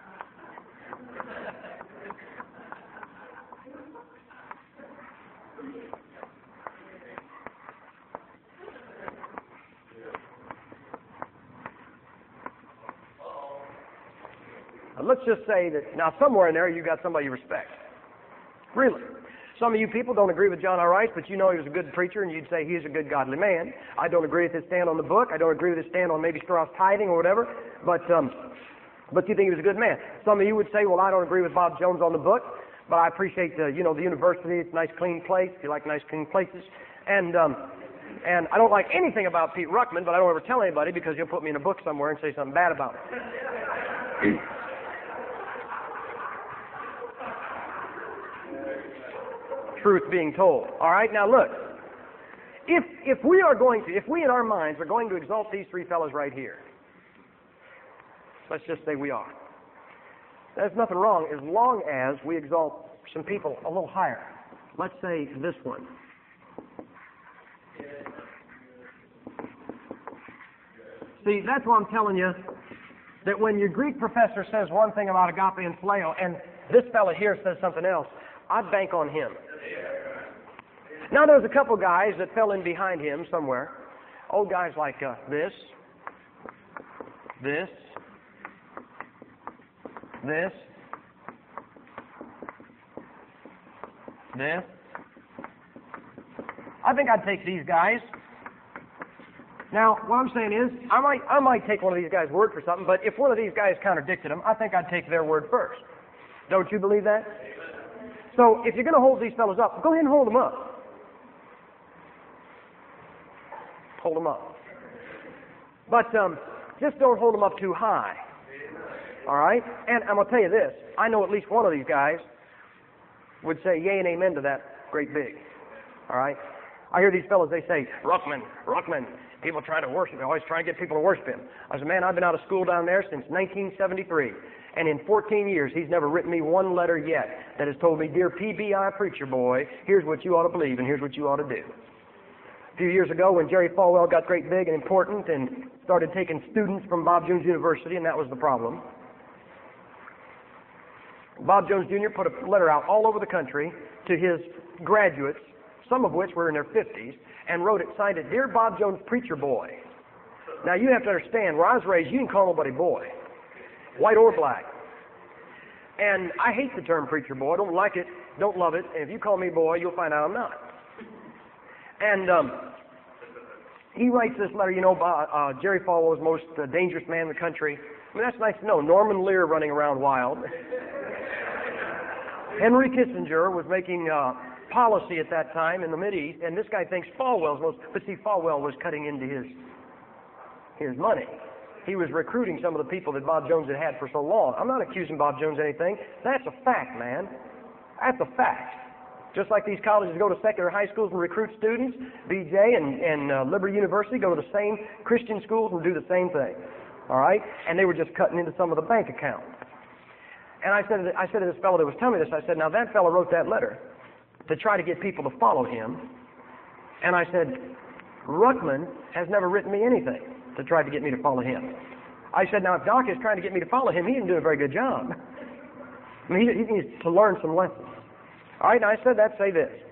Speaker 1: Now, let's just say that, now somewhere in there you got somebody you respect. Really. Some of you people don't agree with John R. Rice, but you know he was a good preacher, and you'd say he's a good godly man. I don't agree with his stand on the book. I don't agree with his stand on maybe Strauss tithing or whatever, but um, but you think he was a good man. Some of you would say, well, I don't agree with Bob Jones on the book, but I appreciate the, you know, the university. It's a nice, clean place. You like nice, clean places. And um, and I don't like anything about Pete Ruckman, but I don't ever tell anybody because he'll put me in a book somewhere and say something bad about it. Truth being told. All right, now look. If if we are going to, if we in our minds are going to exalt these three fellows right here, let's just say we are. There's nothing wrong as long as we exalt some people a little higher. Let's say this one. See, that's why I'm telling you that when your Greek professor says one thing about agape and phileo, and this fellow here says something else, I'd bank on him. Now, there's a couple guys that fell in behind him somewhere. Old guys like uh, this, this, this, this. I think I'd take these guys. Now, what I'm saying is, I might, I might take one of these guys' word for something, but if one of these guys contradicted them, I think I'd take their word first. Don't you believe that? So, if you're going to hold these fellows up, go ahead and hold them up. Hold them up. But um, just don't hold them up too high. All right? And I'm going to tell you this. I know at least one of these guys would say yay and amen to that great big. All right? I hear these fellows, they say, Ruckman, Ruckman. People try to worship him. Always try to get people to worship him. I said, man, I've been out of school down there since nineteen seventy-three. And in fourteen years, he's never written me one letter yet that has told me, dear P B I preacher boy, here's what you ought to believe and here's what you ought to do. A few years ago when Jerry Falwell got great big and important and started taking students from Bob Jones University, and that was the problem, Bob Jones Junior put a letter out all over the country to his graduates, some of which were in their fifties, and wrote it, signed it, Dear Bob Jones Preacher Boy. Now you have to understand, where I was raised, you didn't call nobody boy, white or black. And I hate the term preacher boy. I don't like it, don't love it, and if you call me boy, you'll find out I'm not. And um, he writes this letter, you know, uh, Jerry Falwell was the most uh, dangerous man in the country. I mean, that's nice to know. Norman Lear running around wild. Henry Kissinger was making uh, policy at that time in the Mideast, and this guy thinks Falwell's most, but see, Falwell was cutting into his his money. He was recruiting some of the people that Bob Jones had had for so long. I'm not accusing Bob Jones of anything. That's a fact, man. That's a fact. Just like these colleges go to secular high schools and recruit students, B J and, and uh, Liberty University go to the same Christian schools and do the same thing. All right? And they were just cutting into some of the bank accounts. And I said, I said to this fellow that was telling me this, I said, now that fellow wrote that letter to try to get people to follow him. And I said, Ruckman has never written me anything to try to get me to follow him. I said, now if Doc is trying to get me to follow him, he didn't do a very good job. I mean, he, he needs to learn some lessons. All right, now I said that, say this.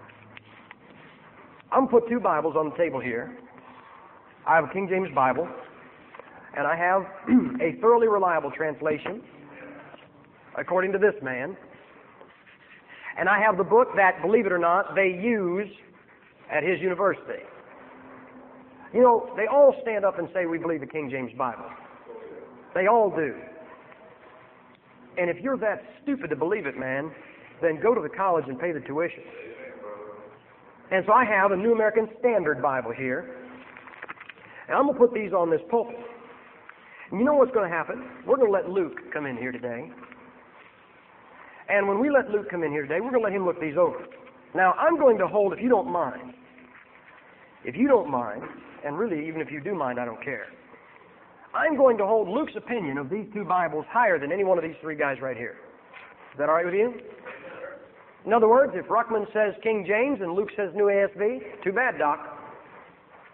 Speaker 1: I'm going to put two Bibles on the table here. I have a King James Bible, and I have a thoroughly reliable translation, according to this man. And I have the book that, believe it or not, they use at his university. You know, they all stand up and say we believe the King James Bible. They all do. And if you're that stupid to believe it, man, then go to the college and pay the tuition. And so I have a New American Standard Bible here. And I'm going to put these on this pulpit. And you know what's going to happen? We're going to let Luke come in here today. And when we let Luke come in here today, we're going to let him look these over. Now, I'm going to hold, if you don't mind, if you don't mind, and really even if you do mind, I don't care, I'm going to hold Luke's opinion of these two Bibles higher than any one of these three guys right here. Is that all right with you? In other words, if Ruckman says King James and Luke says New A S V, too bad, Doc.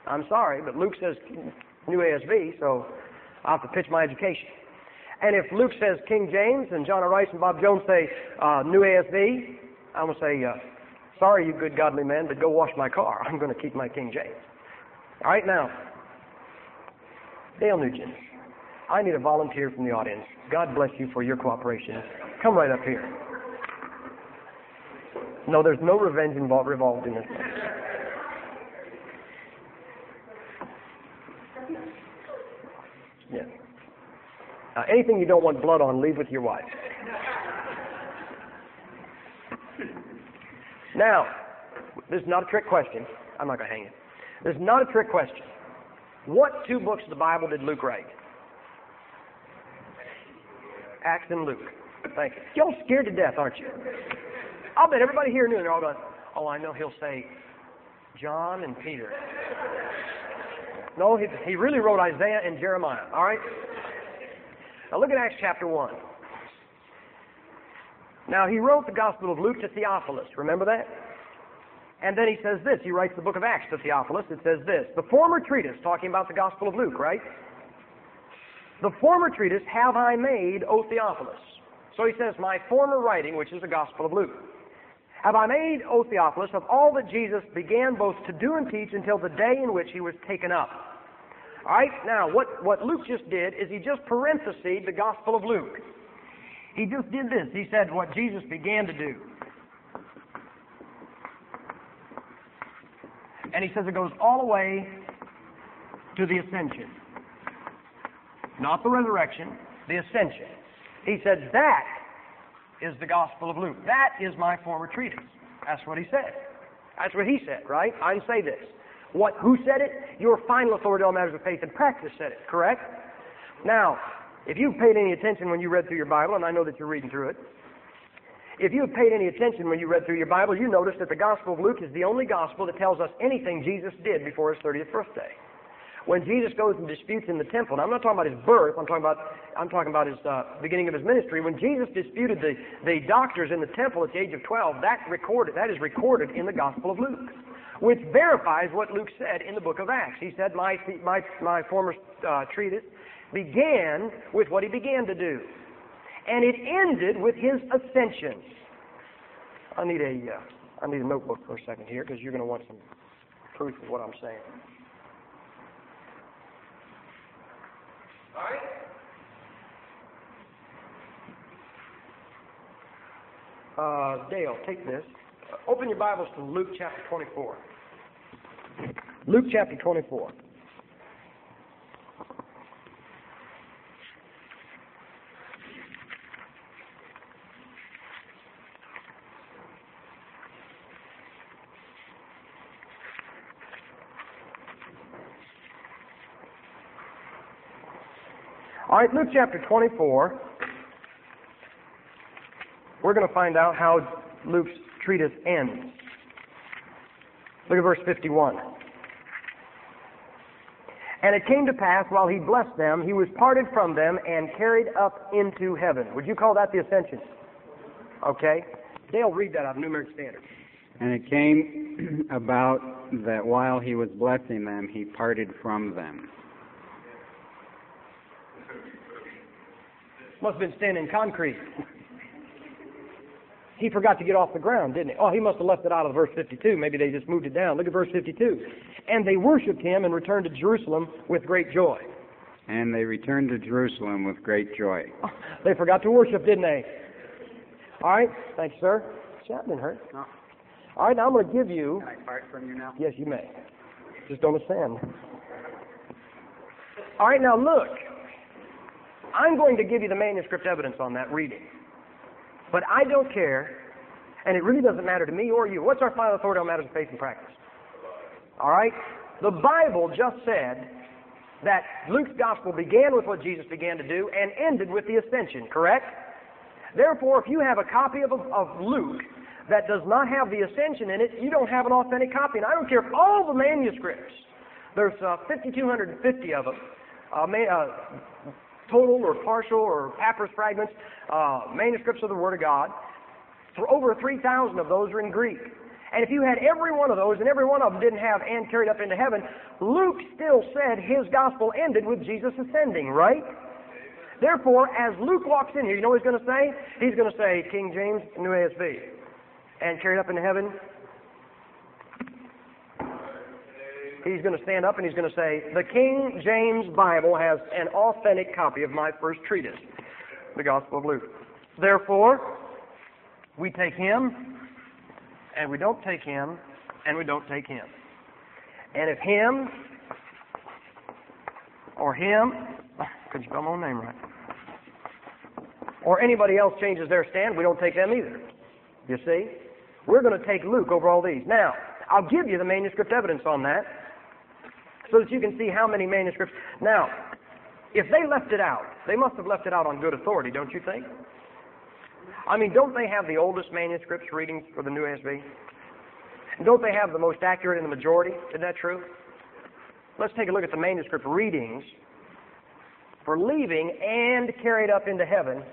Speaker 1: I'm sorry, but Luke says New A S V, so I'll have to pitch my education. And if Luke says King James and John R. Rice and Bob Jones say uh, New A S V, I'm going to say, uh, sorry, you good godly men, but go wash my car. I'm going to keep my King James. All right, now, Dale Nugent, I need a volunteer from the audience. God bless you for your cooperation. Come right up here. No, there's no revenge involved, revolved in this. Yeah. Uh, anything you don't want blood on, leave with your wife. Now, this is not a trick question. I'm not going to hang it. This is not a trick question. What two books of the Bible did Luke write? Acts and Luke. Thank you. You're all scared to death, aren't you? I'll bet everybody here knew, and they're all going, oh, I know he'll say John and Peter. No, he, he really wrote Isaiah and Jeremiah, all right? Now look at Acts chapter one. Now he wrote the Gospel of Luke to Theophilus. Remember that? And then he says this. He writes the book of Acts to Theophilus. It says this. The former treatise, talking about the Gospel of Luke, right? The former treatise have I made, O Theophilus. So he says, my former writing, which is the Gospel of Luke, have I made, O Theophilus, of all that Jesus began both to do and teach until the day in which he was taken up. All right, now, what, what Luke just did is he just parenthesed the Gospel of Luke. He just did this. He said what Jesus began to do. And he says it goes all the way to the ascension. Not the resurrection, the ascension. He said that is the Gospel of Luke. That is my former treatise. That's what he said. That's what he said, right? I didn't say this. What? Who said it? Your final authority on matters of faith and practice said it, correct? Now, if you've paid any attention when you read through your Bible, and I know that you're reading through it, if you've paid any attention when you read through your Bible, you notice that the Gospel of Luke is the only Gospel that tells us anything Jesus did before his thirtieth birthday. When Jesus goes and disputes in the temple, and I'm not talking about his birth, I'm talking about I'm talking about his uh, beginning of his ministry. When Jesus disputed the, the doctors in the temple at the age of twelve, that recorded that is recorded in the Gospel of Luke, which verifies what Luke said in the book of Acts. He said, my my my former uh, treatise began with what he began to do, and it ended with his ascension. I need a uh, I need a notebook for a second here, because you're going to want some proof of what I'm saying. All right. Uh, Dale, take this. Uh, open your Bibles to Luke chapter twenty-four. Luke chapter twenty-four. All right, Luke chapter twenty-four. We're going to find out how Luke's treatise ends. Look at verse fifty-one. And it came to pass, while he blessed them, he was parted from them and carried up into heaven. Would you call that the ascension? Okay. Dale, read that out of New American Standard.
Speaker 3: And it came about that while he was blessing them, he parted from them.
Speaker 1: Must have been standing in concrete. He forgot to get off the ground, didn't he? Oh, he must have left it out of verse fifty-two. Maybe they just moved it down. Look at verse fifty-two. And they worshipped him and returned to Jerusalem with great joy.
Speaker 3: And they returned to Jerusalem with great joy.
Speaker 1: Oh, they forgot to worship, didn't they? All right. Thank you, sir. That didn't hurt.
Speaker 3: No.
Speaker 1: All right, now I'm going to give you...
Speaker 3: Can I part from you now?
Speaker 1: Yes, you may. Just don't ascend. All right, now look. I'm going to give you the manuscript evidence on that reading. But I don't care, and it really doesn't matter to me or you. What's our final authority on matters of faith and practice? All right? The Bible just said that Luke's gospel began with what Jesus began to do and ended with the ascension, correct? Therefore, if you have a copy of, of Luke that does not have the ascension in it, you don't have an authentic copy. And I don't care if all the manuscripts, there's uh, five thousand two hundred fifty of them, uh, may, uh, total or partial or papyrus fragments, uh, manuscripts of the Word of God. For over three thousand of those are in Greek. And if you had every one of those and every one of them didn't have and carried up into heaven, Luke still said his gospel ended with Jesus ascending, right? Therefore, as Luke walks in here, you know what he's going to say? He's going to say King James, New A S V. And carried up into heaven, he's going to stand up and he's going to say, the King James Bible has an authentic copy of my first treatise, the Gospel of Luke. Therefore, we take him, and we don't take him, and we don't take him. And if him, or him, could you spell my own name right? Or anybody else changes their stand, we don't take them either. You see? We're going to take Luke over all these. Now, I'll give you the manuscript evidence on that, so that you can see how many manuscripts. Now, if they left it out, they must have left it out on good authority, don't you think? I mean, don't they have the oldest manuscripts reading for the New A S V? Don't they have the most accurate in the majority? Isn't that true? Let's take a look at the manuscript readings for leaving and carried up into heaven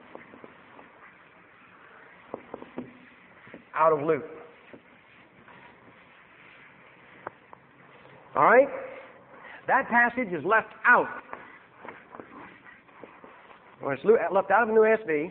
Speaker 1: out of Luke. All right? That passage is left out. When it's left out of the New A S V,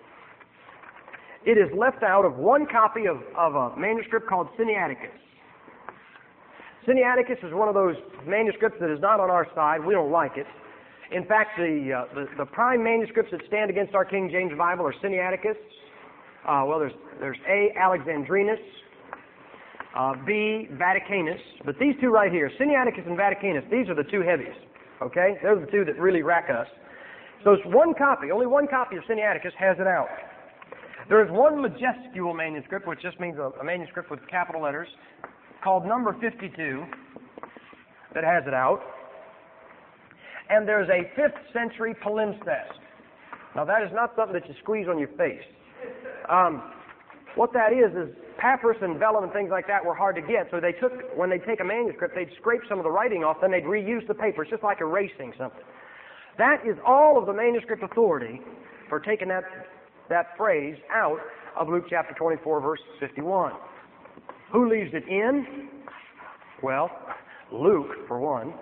Speaker 1: it is left out of one copy of, of a manuscript called Sinaiticus. Sinaiticus is one of those manuscripts that is not on our side. We don't like it. In fact, the, uh, the, the prime manuscripts that stand against our King James Bible are Sinaiticus. Uh, well, there's, there's A, Alexandrinus, uh, B, Vaticanus. But these two right here, Sinaiticus and Vaticanus, these are the two heavies. Okay? They're the two that really rack us. So it's one copy, only one copy of Sinaiticus has it out. There is one majescule manuscript, which just means a, a manuscript with capital letters, called number fifty-two, that has it out. And there's a fifth century palimpsest. Now that is not something that you squeeze on your face. Um, what that is, is papyrus and vellum and things like that were hard to get, so they took, when they take a manuscript, they'd scrape some of the writing off, then they'd reuse the paper. It's just like erasing something. That is all of the manuscript authority for taking that, that phrase out of Luke chapter twenty-four, verse fifty-one. Who leaves it in? Well, Luke, for one.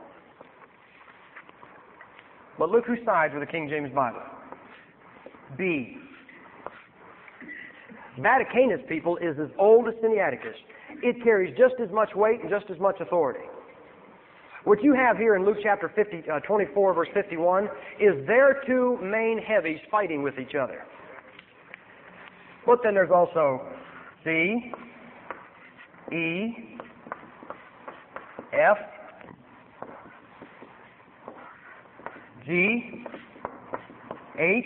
Speaker 1: But look who sides with the King James Bible. B. Vaticanus, people, is as old as Sinaiticus. It carries just as much weight and just as much authority. What you have here in Luke chapter fifty, uh, twenty-four, verse fifty-one, is their two main heavies fighting with each other. But then there's also C, E, F, G, H,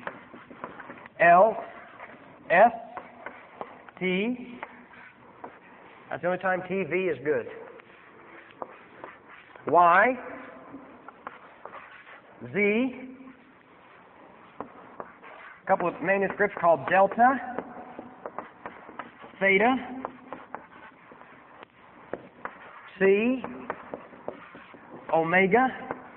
Speaker 1: L, S, T. That's the only time T V is good. Y, Z, a couple of manuscripts called Delta, Theta, C, Omega,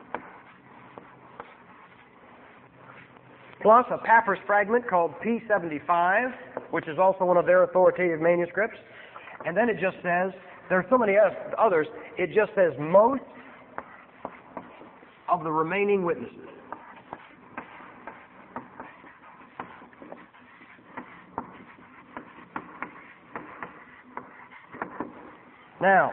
Speaker 1: plus a papyrus fragment called P seventy-five, which is also one of their authoritative manuscripts. And then it just says, there are so many others, it just says most of the remaining witnesses. Now,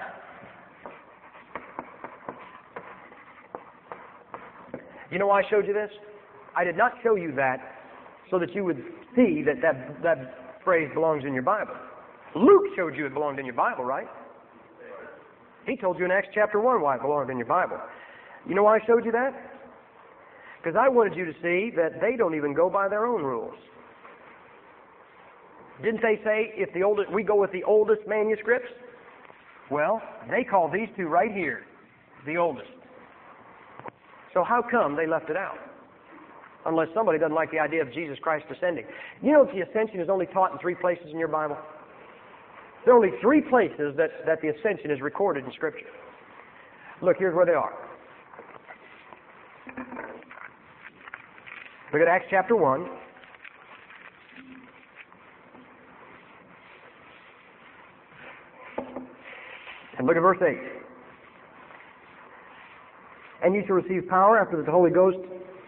Speaker 1: you know why I showed you this? I did not show you that so that you would see that that, that phrase belongs in your Bible. Luke showed you it belonged in your Bible, right? He told you in Acts chapter one why it belonged in your Bible. You know why I showed you that? Because I wanted you to see that they don't even go by their own rules. Didn't they say if the oldest, we go with the oldest manuscripts? Well, they call these two right here the oldest. So how come they left it out? Unless somebody doesn't like the idea of Jesus Christ ascending. You know the ascension is only taught in three places in your Bible? There are only three places that, that the ascension is recorded in Scripture. Look, here's where they are. Look at Acts chapter one. And look at verse eight. And you shall receive power after that the Holy Ghost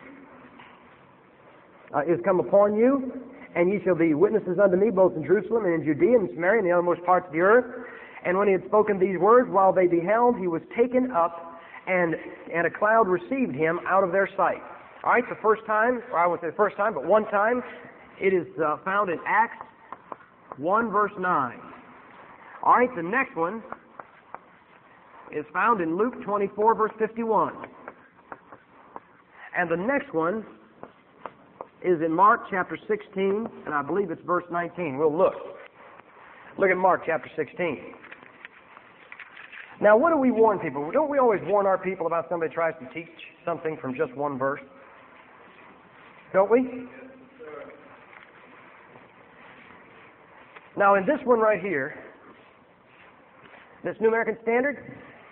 Speaker 1: uh, is come upon you, and ye shall be witnesses unto me both in Jerusalem and in Judea and Samaria and the uttermost parts of the earth. And when he had spoken these words, while they beheld, he was taken up, and and a cloud received him out of their sight. All right, the first time, or I won't say the first time, but one time, it is uh, found in Acts one, verse nine. All right, the next one is found in Luke twenty-four, verse fifty-one. And the next one is in Mark chapter sixteen, and I believe it's verse nineteen. We'll look. Look at Mark chapter sixteen. Now, what do we warn people? Don't we always warn our people about somebody tries to teach something from just one verse? Don't we? Now, in this one right here, this New American Standard,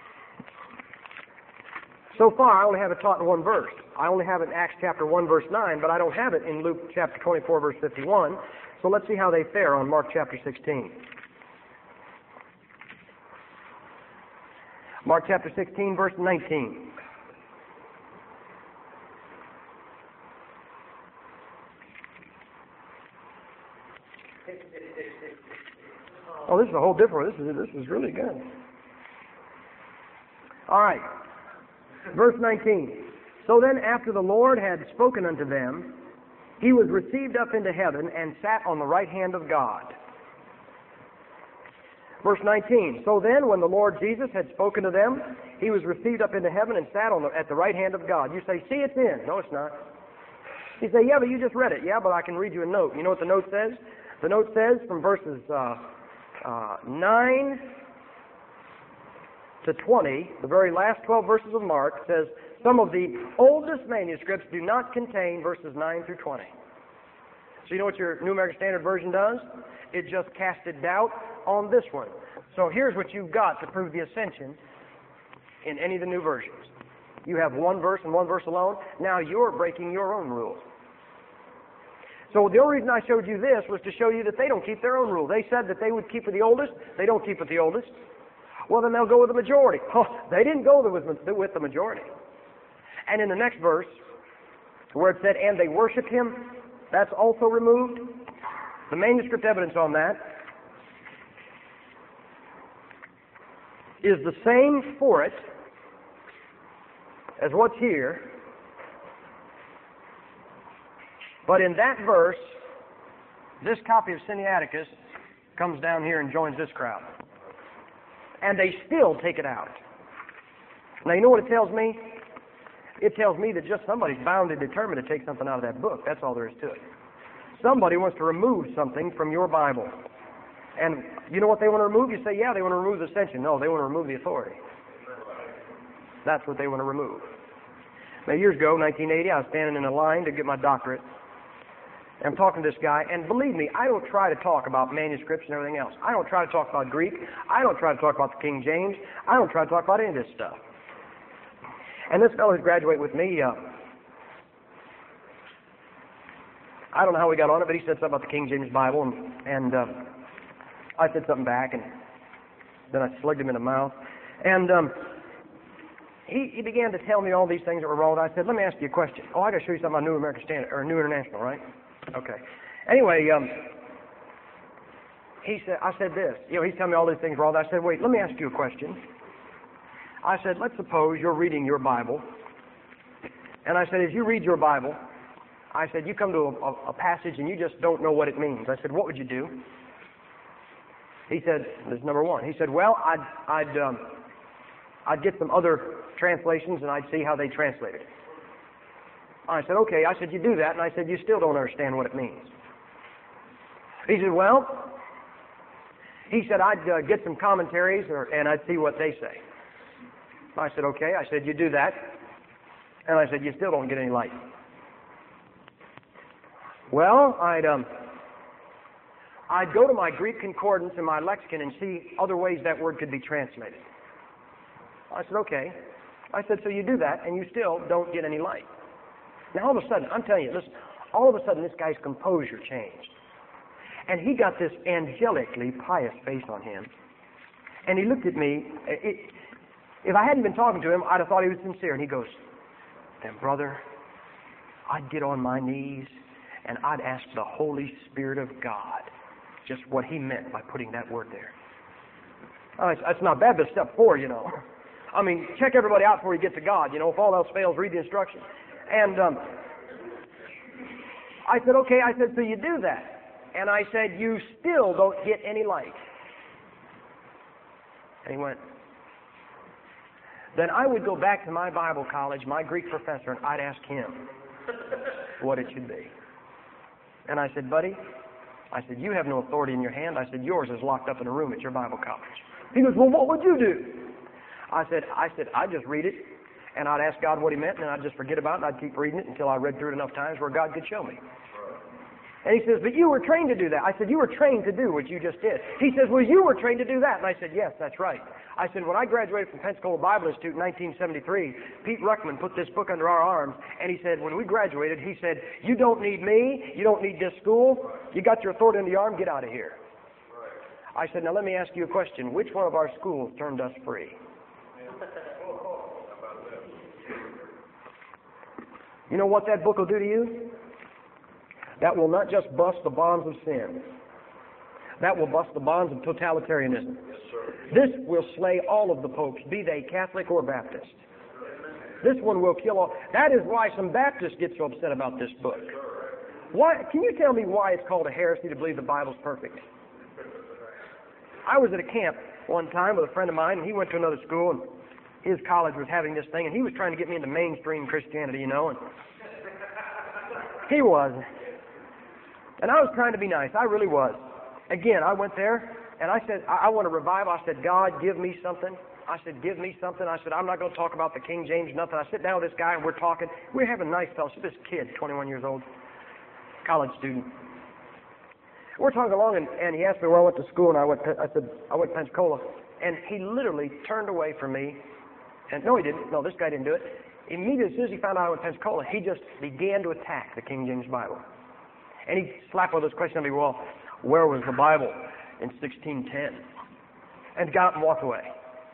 Speaker 1: so far I only have it taught in one verse. I only have it in Acts chapter one, verse nine, but I don't have it in Luke chapter twenty-four, verse fifty-one. So let's see how they fare on Mark chapter sixteen. Mark chapter sixteen, verse nineteen. Oh, this is a whole different. This is this is really good. All right, verse nineteen. So then, after the Lord had spoken unto them, he was received up into heaven and sat on the right hand of God. Verse nineteen. So then, when the Lord Jesus had spoken to them, he was received up into heaven and sat on the, at the right hand of God. You say, "See, it's in." No, it's not. You say, "Yeah, but you just read it." Yeah, but I can read you a note. You know what the note says? The note says from verses uh, uh, nine to twenty, the very last twelve verses of Mark, says some of the oldest manuscripts do not contain verses nine through twenty. So you know what your New American Standard Version does? It just casted doubt on this one. So here's what you've got to prove the ascension in any of the new versions. You have one verse and one verse alone. Now you're breaking your own rules. So the only reason I showed you this was to show you that they don't keep their own rule. They said that they would keep with the oldest. They don't keep with the oldest. Well, then they'll go with the majority. Oh, they didn't go with, with the majority. And in the next verse, where it said, "And they worshipped him," that's also removed. The manuscript evidence on that is the same for it as what's here. But in that verse, this copy of Sinaiticus comes down here and joins this crowd. And they still take it out. Now, you know what it tells me? It tells me that just somebody's bound and determined to take something out of that book. That's all there is to it. Somebody wants to remove something from your Bible. And you know what they want to remove? You say, yeah, they want to remove the ascension. No, they want to remove the authority. That's what they want to remove. Now, years ago, nineteen eighty, I was standing in a line to get my doctorate. I'm talking to this guy, and believe me, I don't try to talk about manuscripts and everything else. I don't try to talk about Greek. I don't try to talk about the King James. I don't try to talk about any of this stuff. And this fellow who's graduated with me, uh, I don't know how we got on it, but he said something about the King James Bible, and, and uh, I said something back, and then I slugged him in the mouth. And um, he, he began to tell me all these things that were wrong. I said, "Let me ask you a question." "Oh, I got to show you something about New American Standard, or New International, right?" Okay. Anyway, um, he said, I said this. You know, he's telling me all these things wrong. I said, "Wait, let me ask you a question." I said, "Let's suppose you're reading your Bible." And I said, as you read your Bible, I said, you come to a, a, a passage and you just don't know what it means. I said, what would you do? He said, this is number one. He said, well, I'd, I'd, um, I'd get some other translations and I'd see how they translate it. I said, okay. I said, you do that. And I said, you still don't understand what it means. He said, well, he said, I'd uh, get some commentaries or, and I'd see what they say. I said, okay. I said, you do that. And I said, you still don't get any light. Well, I'd, um, I'd go to my Greek concordance and my lexicon and see other ways that word could be translated. I said, okay. I said, so you do that and you still don't get any light. Now, all of a sudden, I'm telling you, listen, all of a sudden this guy's composure changed. And he got this angelically pious face on him. And he looked at me. It, if I hadn't been talking to him, I'd have thought he was sincere. And he goes, then brother, I'd get on my knees and I'd ask the Holy Spirit of God just what he meant by putting that word there. Oh, it's, it's not bad, but step four, you know. I mean, check everybody out before you get to God. You know, if all else fails, read the instructions. And um, I said, okay. I said, so you do that. And I said, you still don't get any light. And he went, then I would go back to my Bible college, my Greek professor, and I'd ask him what it should be. And I said, buddy, I said, you have no authority in your hand. I said, yours is locked up in a room at your Bible college. He goes, well, what would you do? I said, I said, I'd just read it, and I'd ask God what he meant, and I'd just forget about it, and I'd keep reading it until I read through it enough times where God could show me. And he says, but you were trained to do that. I said, you were trained to do what you just did. He says, well, you were trained to do that. And I said, yes, that's right. I said, when I graduated from Pensacola Bible Institute in nineteen seventy-three, Pete Ruckman put this book under our arms, and he said, when we graduated, he said, you don't need me, you don't need this school, you got your authority in the arm, get out of here. I said, now let me ask you a question. Which one of our schools turned us free? You know what that book will do to you? That will not just bust the bonds of sin. That will bust the bonds of totalitarianism.
Speaker 2: Yes, sir.
Speaker 1: This will slay all of the popes, be they Catholic or Baptist. This one will kill all. That is why some Baptists get so upset about this book. Why? Can you tell me why it's called a heresy to believe the Bible's perfect? I was at a camp one time with a friend of mine, and he went to another school, and his college was having this thing, and he was trying to get me into mainstream Christianity, you know, and he was. And I was trying to be nice. I really was. Again, I went there, and I said, I, I want to revive. I said, God, give me something. I said, give me something. I said, I'm not going to talk about the King James, nothing. I sit down with this guy, and we're talking. We're having a nice fellowship. This kid, twenty-one years old, college student. We're talking along, and, and he asked me where I went to school, and I went. I said, I went to Pensacola. And he literally turned away from me. And no, he didn't. No, this guy didn't do it. Immediately, as soon as he found out I went to Pensacola, he just began to attack the King James Bible. And he slapped all those questions on me. Well, where was the Bible in sixteen ten? And got up and walked away.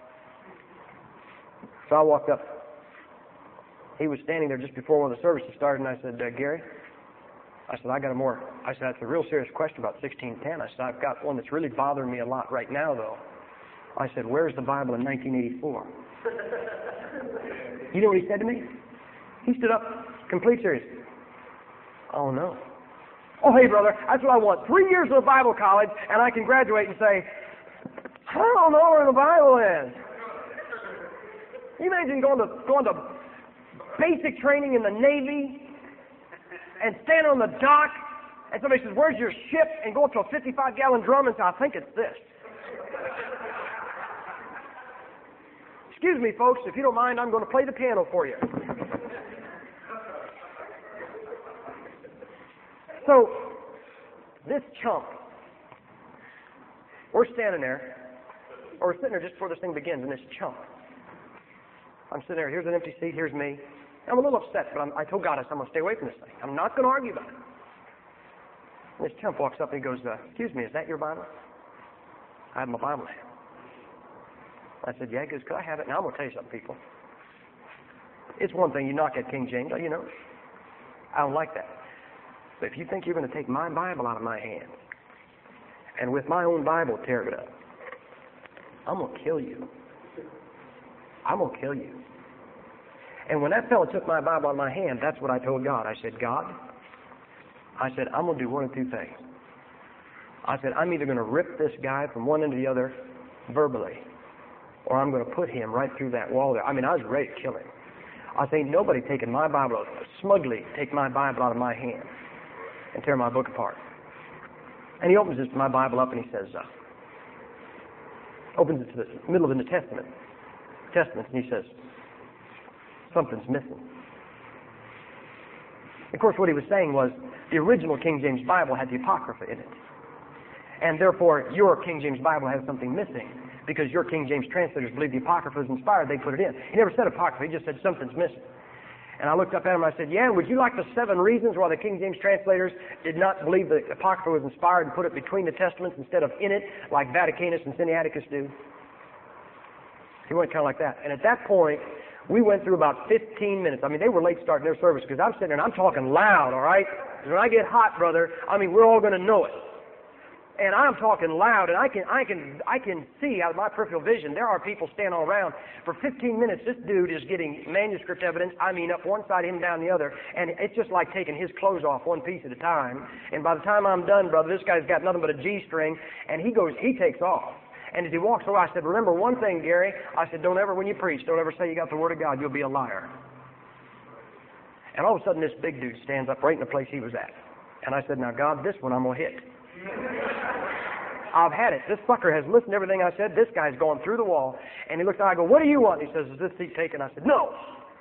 Speaker 1: So I walked up. He was standing there just before one of the services started, and I said, uh, Gary, I said, I got a more, I said, that's a real serious question about sixteen ten. I said, I've got one that's really bothering me a lot right now, though. I said, where's the Bible in nineteen eighty-four? You know what he said to me? He stood up, complete serious. Oh, no. Oh, hey, brother, that's what I want. Three years of Bible college, and I can graduate and say, I don't know where the Bible is. Can you imagine going to, going to basic training in the Navy and standing on the dock, and somebody says, where's your ship? And go up to a fifty-five gallon drum and say, I think it's this. Excuse me, folks, if you don't mind, I'm going to play the piano for you. So, this chump, we're standing there, or we're sitting there just before this thing begins, and this chump, I'm sitting there, here's an empty seat, here's me. I'm a little upset, but I'm, I told God, I said, I'm going to stay away from this thing. I'm not going to argue about it. And this chump walks up and he goes, uh, excuse me, is that your Bible? I have my Bible there. I said, yeah. He goes, could I have it? Now, I'm going to tell you something, people. It's one thing you knock at King James, you know. I don't like that. But if you think you're going to take my Bible out of my hand and with my own Bible tear it up, I'm going to kill you. I'm going to kill you. And when that fellow took my Bible out of my hand, that's what I told God. I said, God, I said, I'm going to do one of two things. I said, I'm either going to rip this guy from one end to the other verbally, or I'm going to put him right through that wall there. I mean, I was ready to kill him. I say, nobody taking my Bible, smugly take my Bible out of my hand and tear my book apart. And he opens this, my Bible up, and he says, uh, opens it to the middle of the New Testament, Testament, and he says, something's missing. Of course, what he was saying was the original King James Bible had the Apocrypha in it. And therefore, your King James Bible has something missing because your King James translators believe the Apocrypha is inspired. They put it in. He never said Apocrypha. He just said something's missing. And I looked up at him and I said, yeah, would you like the seven reasons why the King James translators did not believe the Apocrypha was inspired and put it between the Testaments instead of in it, like Vaticanus and Sinaiticus do? He went kind of like that. And at that point, we went through about fifteen minutes. I mean, they were late starting their service because I'm sitting there and I'm talking loud, all right? When I get hot, brother, I mean, we're all going to know it. And I'm talking loud, and I can, I can, I can see out of my peripheral vision, there are people standing all around. For fifteen minutes, this dude is getting manuscript evidence, I mean, up one side, him down the other, and it's just like taking his clothes off one piece at a time. And by the time I'm done, brother, this guy's got nothing but a G-string, and he goes, he takes off. And as he walks away, I said, remember one thing, Gary. I said, don't ever, when you preach, don't ever say you got the Word of God. You'll be a liar. And all of a sudden, this big dude stands up right in the place he was at. And I said, now, God, this one I'm going to hit. I've had it. This sucker has listened to everything I said. This guy's going through the wall. And he looks at me, I go, what do you want? He says, is this seat taken? I said, no.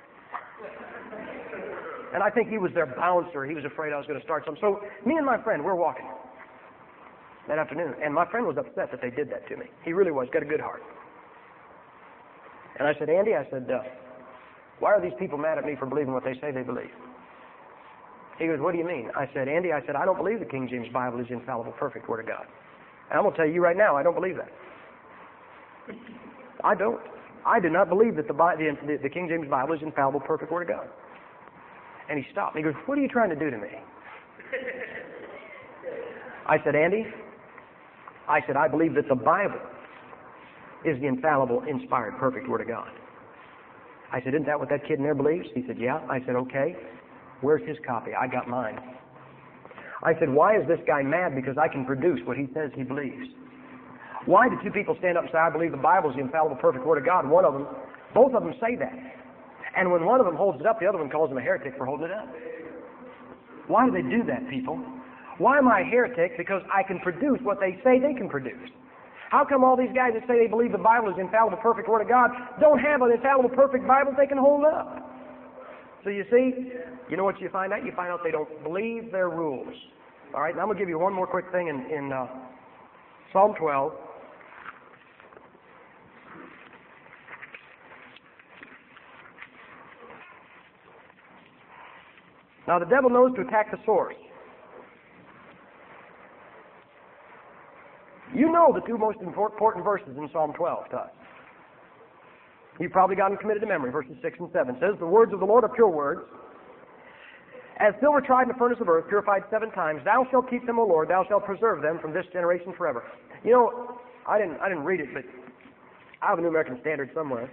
Speaker 1: And I think he was their bouncer. He was afraid I was going to start something. So me and my friend, we're walking that afternoon. And my friend was upset that they did that to me. He really was. Got a good heart. And I said, Andy, I said, uh, why are these people mad at me for believing what they say they believe? He goes, what do you mean? I said, Andy, I said, I don't believe the King James Bible is the infallible, perfect Word of God. And I'm going to tell you right now, I don't believe that. I don't. I do not believe that the, the, the King James Bible is the infallible, perfect Word of God. And he stopped. He goes, what are you trying to do to me? I said, Andy, I said, I believe that the Bible is the infallible, inspired, perfect Word of God. I said, isn't that what that kid in there believes? He said, yeah. I said, okay. Where's his copy? I got mine. I said, why is this guy mad? Because I can produce what he says he believes. Why do two people stand up and say, I believe the Bible is the infallible, perfect Word of God? One of them, both of them say that. And when one of them holds it up, the other one calls him a heretic for holding it up. Why do they do that, people? Why am I a heretic? Because I can produce what they say they can produce. How come all these guys that say they believe the Bible is the infallible, perfect Word of God don't have an infallible, perfect Bible they can hold up? So you see, you know what you find out? You find out they don't believe their rules. All right, now I'm going to give you one more quick thing in, in uh, Psalm twelve. Now the devil knows to attack the source. You know the two most important verses in Psalm twelve to us. You've probably got them committed to memory. Verses six and seven says, the words of the Lord are pure words, as silver tried in the furnace of earth, purified seven times. Thou shalt keep them, O Lord. Thou shalt preserve them from this generation forever. You know, I didn't, I didn't read it, but I have a New American Standard somewhere.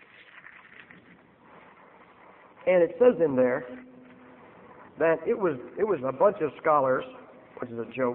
Speaker 1: And it says in there that it was, it was a bunch of scholars, which is a joke,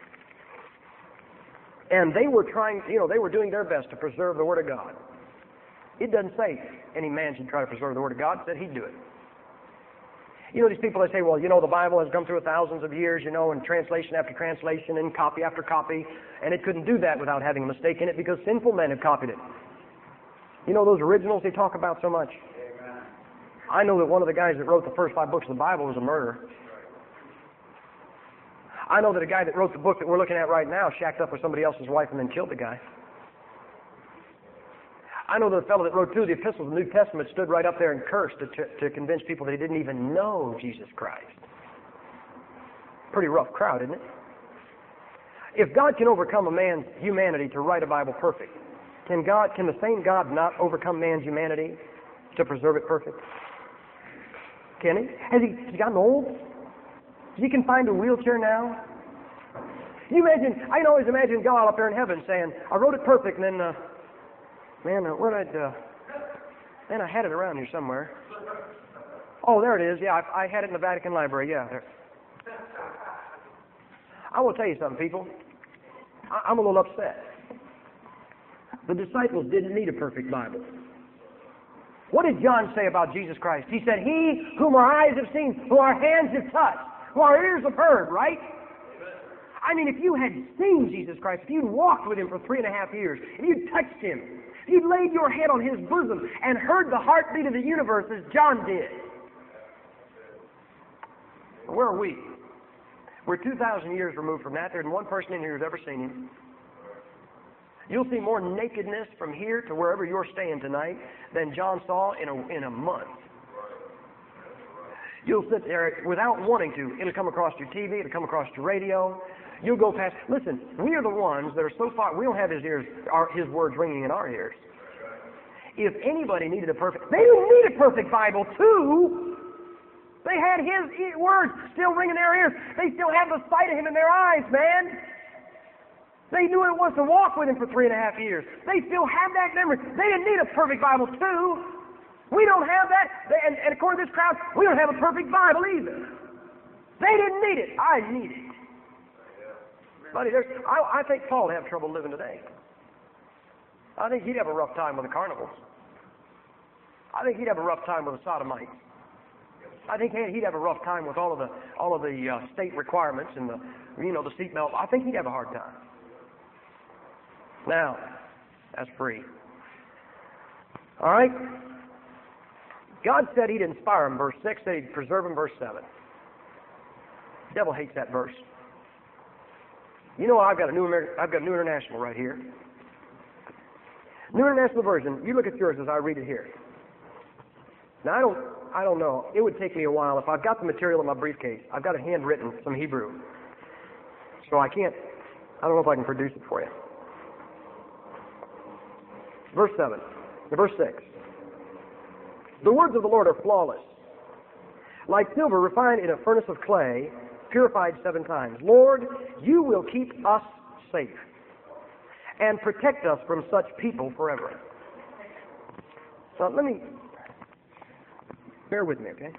Speaker 1: and they were trying, you know, they were doing their best to preserve the Word of God. It doesn't say any man should try to preserve the Word of God. It said he'd do it. You know, these people that say, well, you know, the Bible has come through thousands of years, you know, and translation after translation and copy after copy, and it couldn't do that without having a mistake in it because sinful men have copied it. You know those originals they talk about so much? Amen. I know that one of the guys that wrote the first five books of the Bible was a murderer. I know that a guy that wrote the book that we're looking at right now shacked up with somebody else's wife and then killed the guy. I know that the fellow that wrote two of the epistles of the New Testament stood right up there and cursed to, to, to convince people that he didn't even know Jesus Christ. Pretty rough crowd, isn't it? If God can overcome a man's humanity to write a Bible perfect, can God, can the same God not overcome man's humanity to preserve it perfect? Can he? Has he, has he gotten old? He can find a wheelchair now? You imagine, I can always imagine God up there in heaven saying, I wrote it perfect, and then, uh, man, uh, where did I, uh, man, I had it around here somewhere. Oh, there it is. Yeah, I, I had it in the Vatican Library. Yeah, there. I will tell you something, people. I, I'm a little upset. The disciples didn't need a perfect Bible. What did John say about Jesus Christ? He said, He whom our eyes have seen, whom our hands have touched, whom our ears have heard, right? I mean, if you had seen Jesus Christ, if you'd walked with Him for three and a half years, if you'd touched Him, if you'd laid your head on His bosom and heard the heartbeat of the universe as John did. Where are we? We're two thousand years removed from that. There isn't one person in here who's ever seen Him. You'll see more nakedness from here to wherever you're staying tonight than John saw in a, in a month. You'll sit there without wanting to. It'll come across your T V. It'll come across your radio. You'll go past. Listen, we are the ones that are so far. We don't have His ears, our, His words ringing in our ears. If anybody needed a perfect, they didn't need a perfect Bible too. They had His words still ringing in their ears. They still have the sight of Him in their eyes, man. They knew what it was to walk with Him for three and a half years. They still have that memory. They didn't need a perfect Bible too. We don't have that. And, and according to this crowd, we don't have a perfect Bible either. They didn't need it. I need it. Buddy, there's, I, I think Paul would have trouble living today. I think he'd have a rough time with the carnivals. I think he'd have a rough time with the sodomites. I think he'd have a rough time with all of the all of the uh, state requirements and the you know the seatbelt. I think he'd have a hard time. Now, that's free. All right. God said He'd inspire him. Verse six said He'd preserve him. Verse seven. The devil hates that verse. You know, I've got a new Amer- I've got a New International right here. New International Version. You look at yours as I read it here. Now, I don't, I don't know. It would take me a while. If I've got the material in my briefcase, I've got a handwritten, some Hebrew. So I can't, I don't know if I can produce it for you. Verse seven, verse six. The words of the Lord are flawless, like silver refined in a furnace of clay, purified seven times. Lord, You will keep us safe and protect us from such people forever. So let me... Bear with me, okay?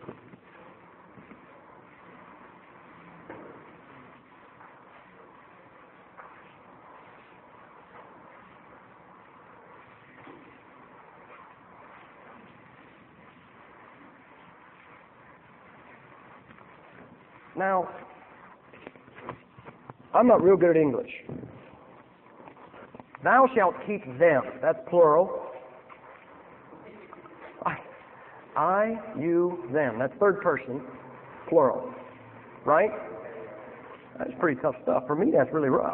Speaker 1: Now, I'm not real good at English. Thou shalt keep them. That's plural. I, you, them. That's third person, plural. Right? That's pretty tough stuff. For me, that's really rough.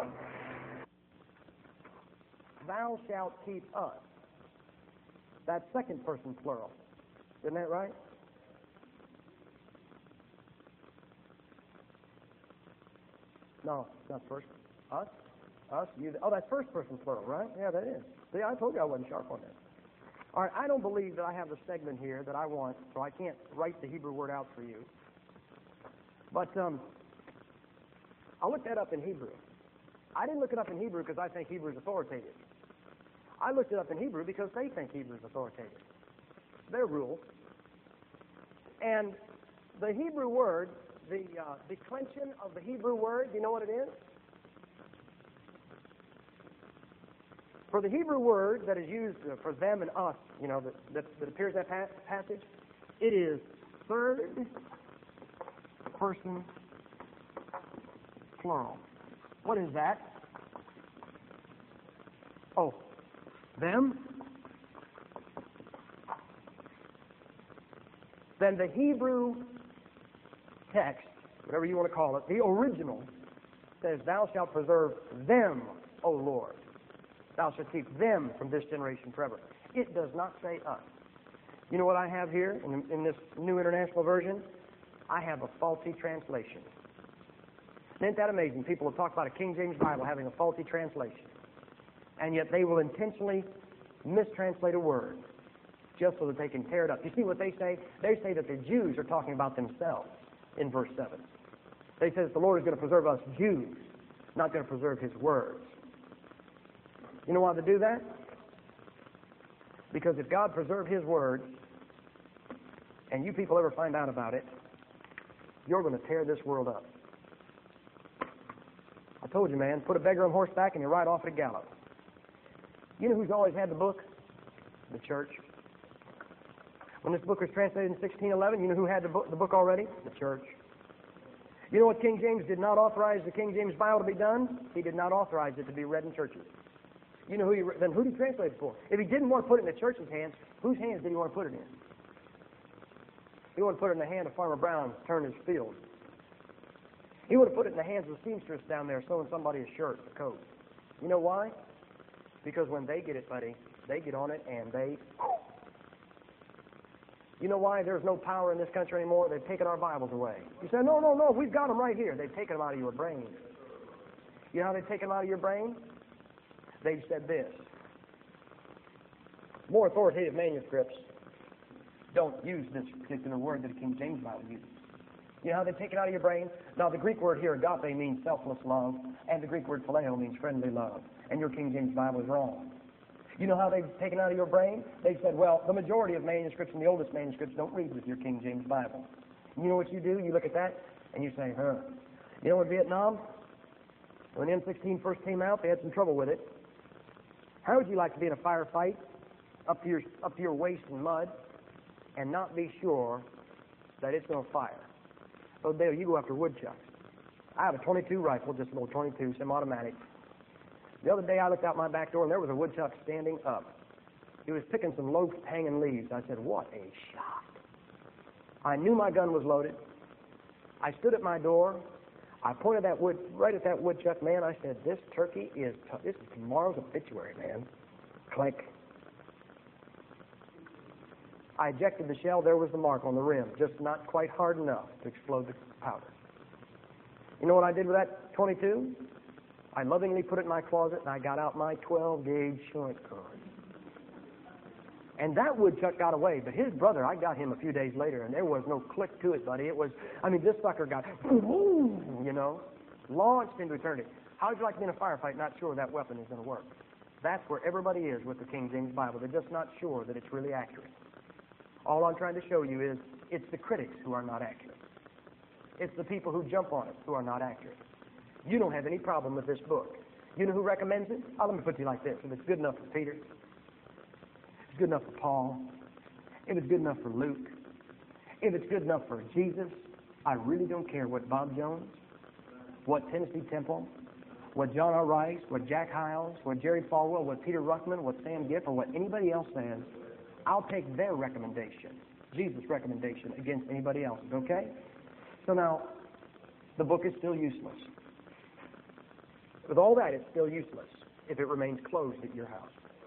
Speaker 1: Thou shalt keep us. That's second person, plural. Isn't that right? No, not first. Us? Us? You? Oh, that's first person, plural, right? Yeah, that is. See, I told you I wasn't sharp on that. All right, I don't believe that I have the segment here that I want, so I can't write the Hebrew word out for you. But um, I'll look that up in Hebrew. I didn't look it up in Hebrew because I think Hebrew is authoritative. I looked it up in Hebrew because they think Hebrew is authoritative. Their rule. And the Hebrew word, the uh, declension of the Hebrew word, do you know what it is? For the Hebrew word that is used for them and us, you know, that, that, that appears in that pa- passage, it is third person plural. What is that? Oh, them? Then the Hebrew text, whatever you want to call it, the original, says, Thou shalt preserve them, O Lord. Thou shalt keep them from this generation forever. It does not say us. You know what I have here in, in this New International Version? I have a faulty translation. Isn't that amazing? People will talk about a King James Bible having a faulty translation. And yet they will intentionally mistranslate a word just so that they can tear it up. You see what they say? They say that the Jews are talking about themselves in verse seven. They say that the Lord is going to preserve us Jews, not going to preserve His words. You know why they do that? Because if God preserved His words, and you people ever find out about it, you're going to tear this world up. I told you, man, put a beggar on horseback and you ride off at a gallop. You know who's always had the book? The church. When this book was translated in sixteen eleven, you know who had the book, the book already? The church. You know what King James did not authorize the King James Bible to be done? He did not authorize it to be read in churches. You know who he, then who did he translate it for? If he didn't want to put it in the church's hands, whose hands did he want to put it in? He wanted to put it in the hand of Farmer Brown to turn his field. He would have put it in the hands of the seamstress down there sewing somebody a shirt, a coat. You know why? Because when they get it, buddy, they get on it and they... You know why there's no power in this country anymore? They've taken our Bibles away. You say, no, no, no, we've got them right here. They've taken them out of your brain. You know how they've taken them out of your brain? They've said this. More authoritative manuscripts don't use this particular word that the King James Bible uses. You know how they take it out of your brain? Now, the Greek word here, agape, means selfless love, and the Greek word phileo means friendly love. And your King James Bible is wrong. You know how they've taken it out of your brain? They said, well, the majority of manuscripts and the oldest manuscripts don't read with your King James Bible. And you know what you do? You look at that, and you say, huh. You know, in Vietnam, when M sixteen first came out, they had some trouble with it. How would you like to be in a firefight up to your, up to your waist in mud and not be sure that it's going to fire? So, Dale, you go after woodchucks. I have a twenty-two rifle, just a little twenty-two, semi-automatic. The other day I looked out my back door and there was a woodchuck standing up. He was picking some low-hanging leaves. I said, what a shot. I knew my gun was loaded. I stood at my door. I pointed that wood right at that woodchuck, man. I said, this turkey is, t- this is tomorrow's obituary, man. Click. I ejected the shell. There was the mark on the rim, just not quite hard enough to explode the powder. You know what I did with that twenty-two? I lovingly put it in my closet, and I got out my twelve gauge short cord. And that woodchuck got away, but his brother, I got him a few days later, and there was no click to it, buddy. It was, I mean, this sucker got, you know, launched into eternity. How would you like to be in a firefight not sure that weapon is going to work? That's where everybody is with the King James Bible. They're just not sure that it's really accurate. All I'm trying to show you is it's the critics who are not accurate. It's the people who jump on it who are not accurate. You don't have any problem with this book. You know who recommends it? Oh, let me put it to you like this. If it's good enough for Peter, it's good enough for Paul, if it's good enough for Luke, if it's good enough for Jesus, I really don't care what Bob Jones, what Tennessee Temple, what John R. Rice, what Jack Hiles, what Jerry Falwell, what Peter Ruckman, what Sam Giff, or what anybody else says. I'll take their recommendation, Jesus' recommendation, against anybody else's, okay? So now, the book is still useless. With all that, it's still useless if it remains closed at your house.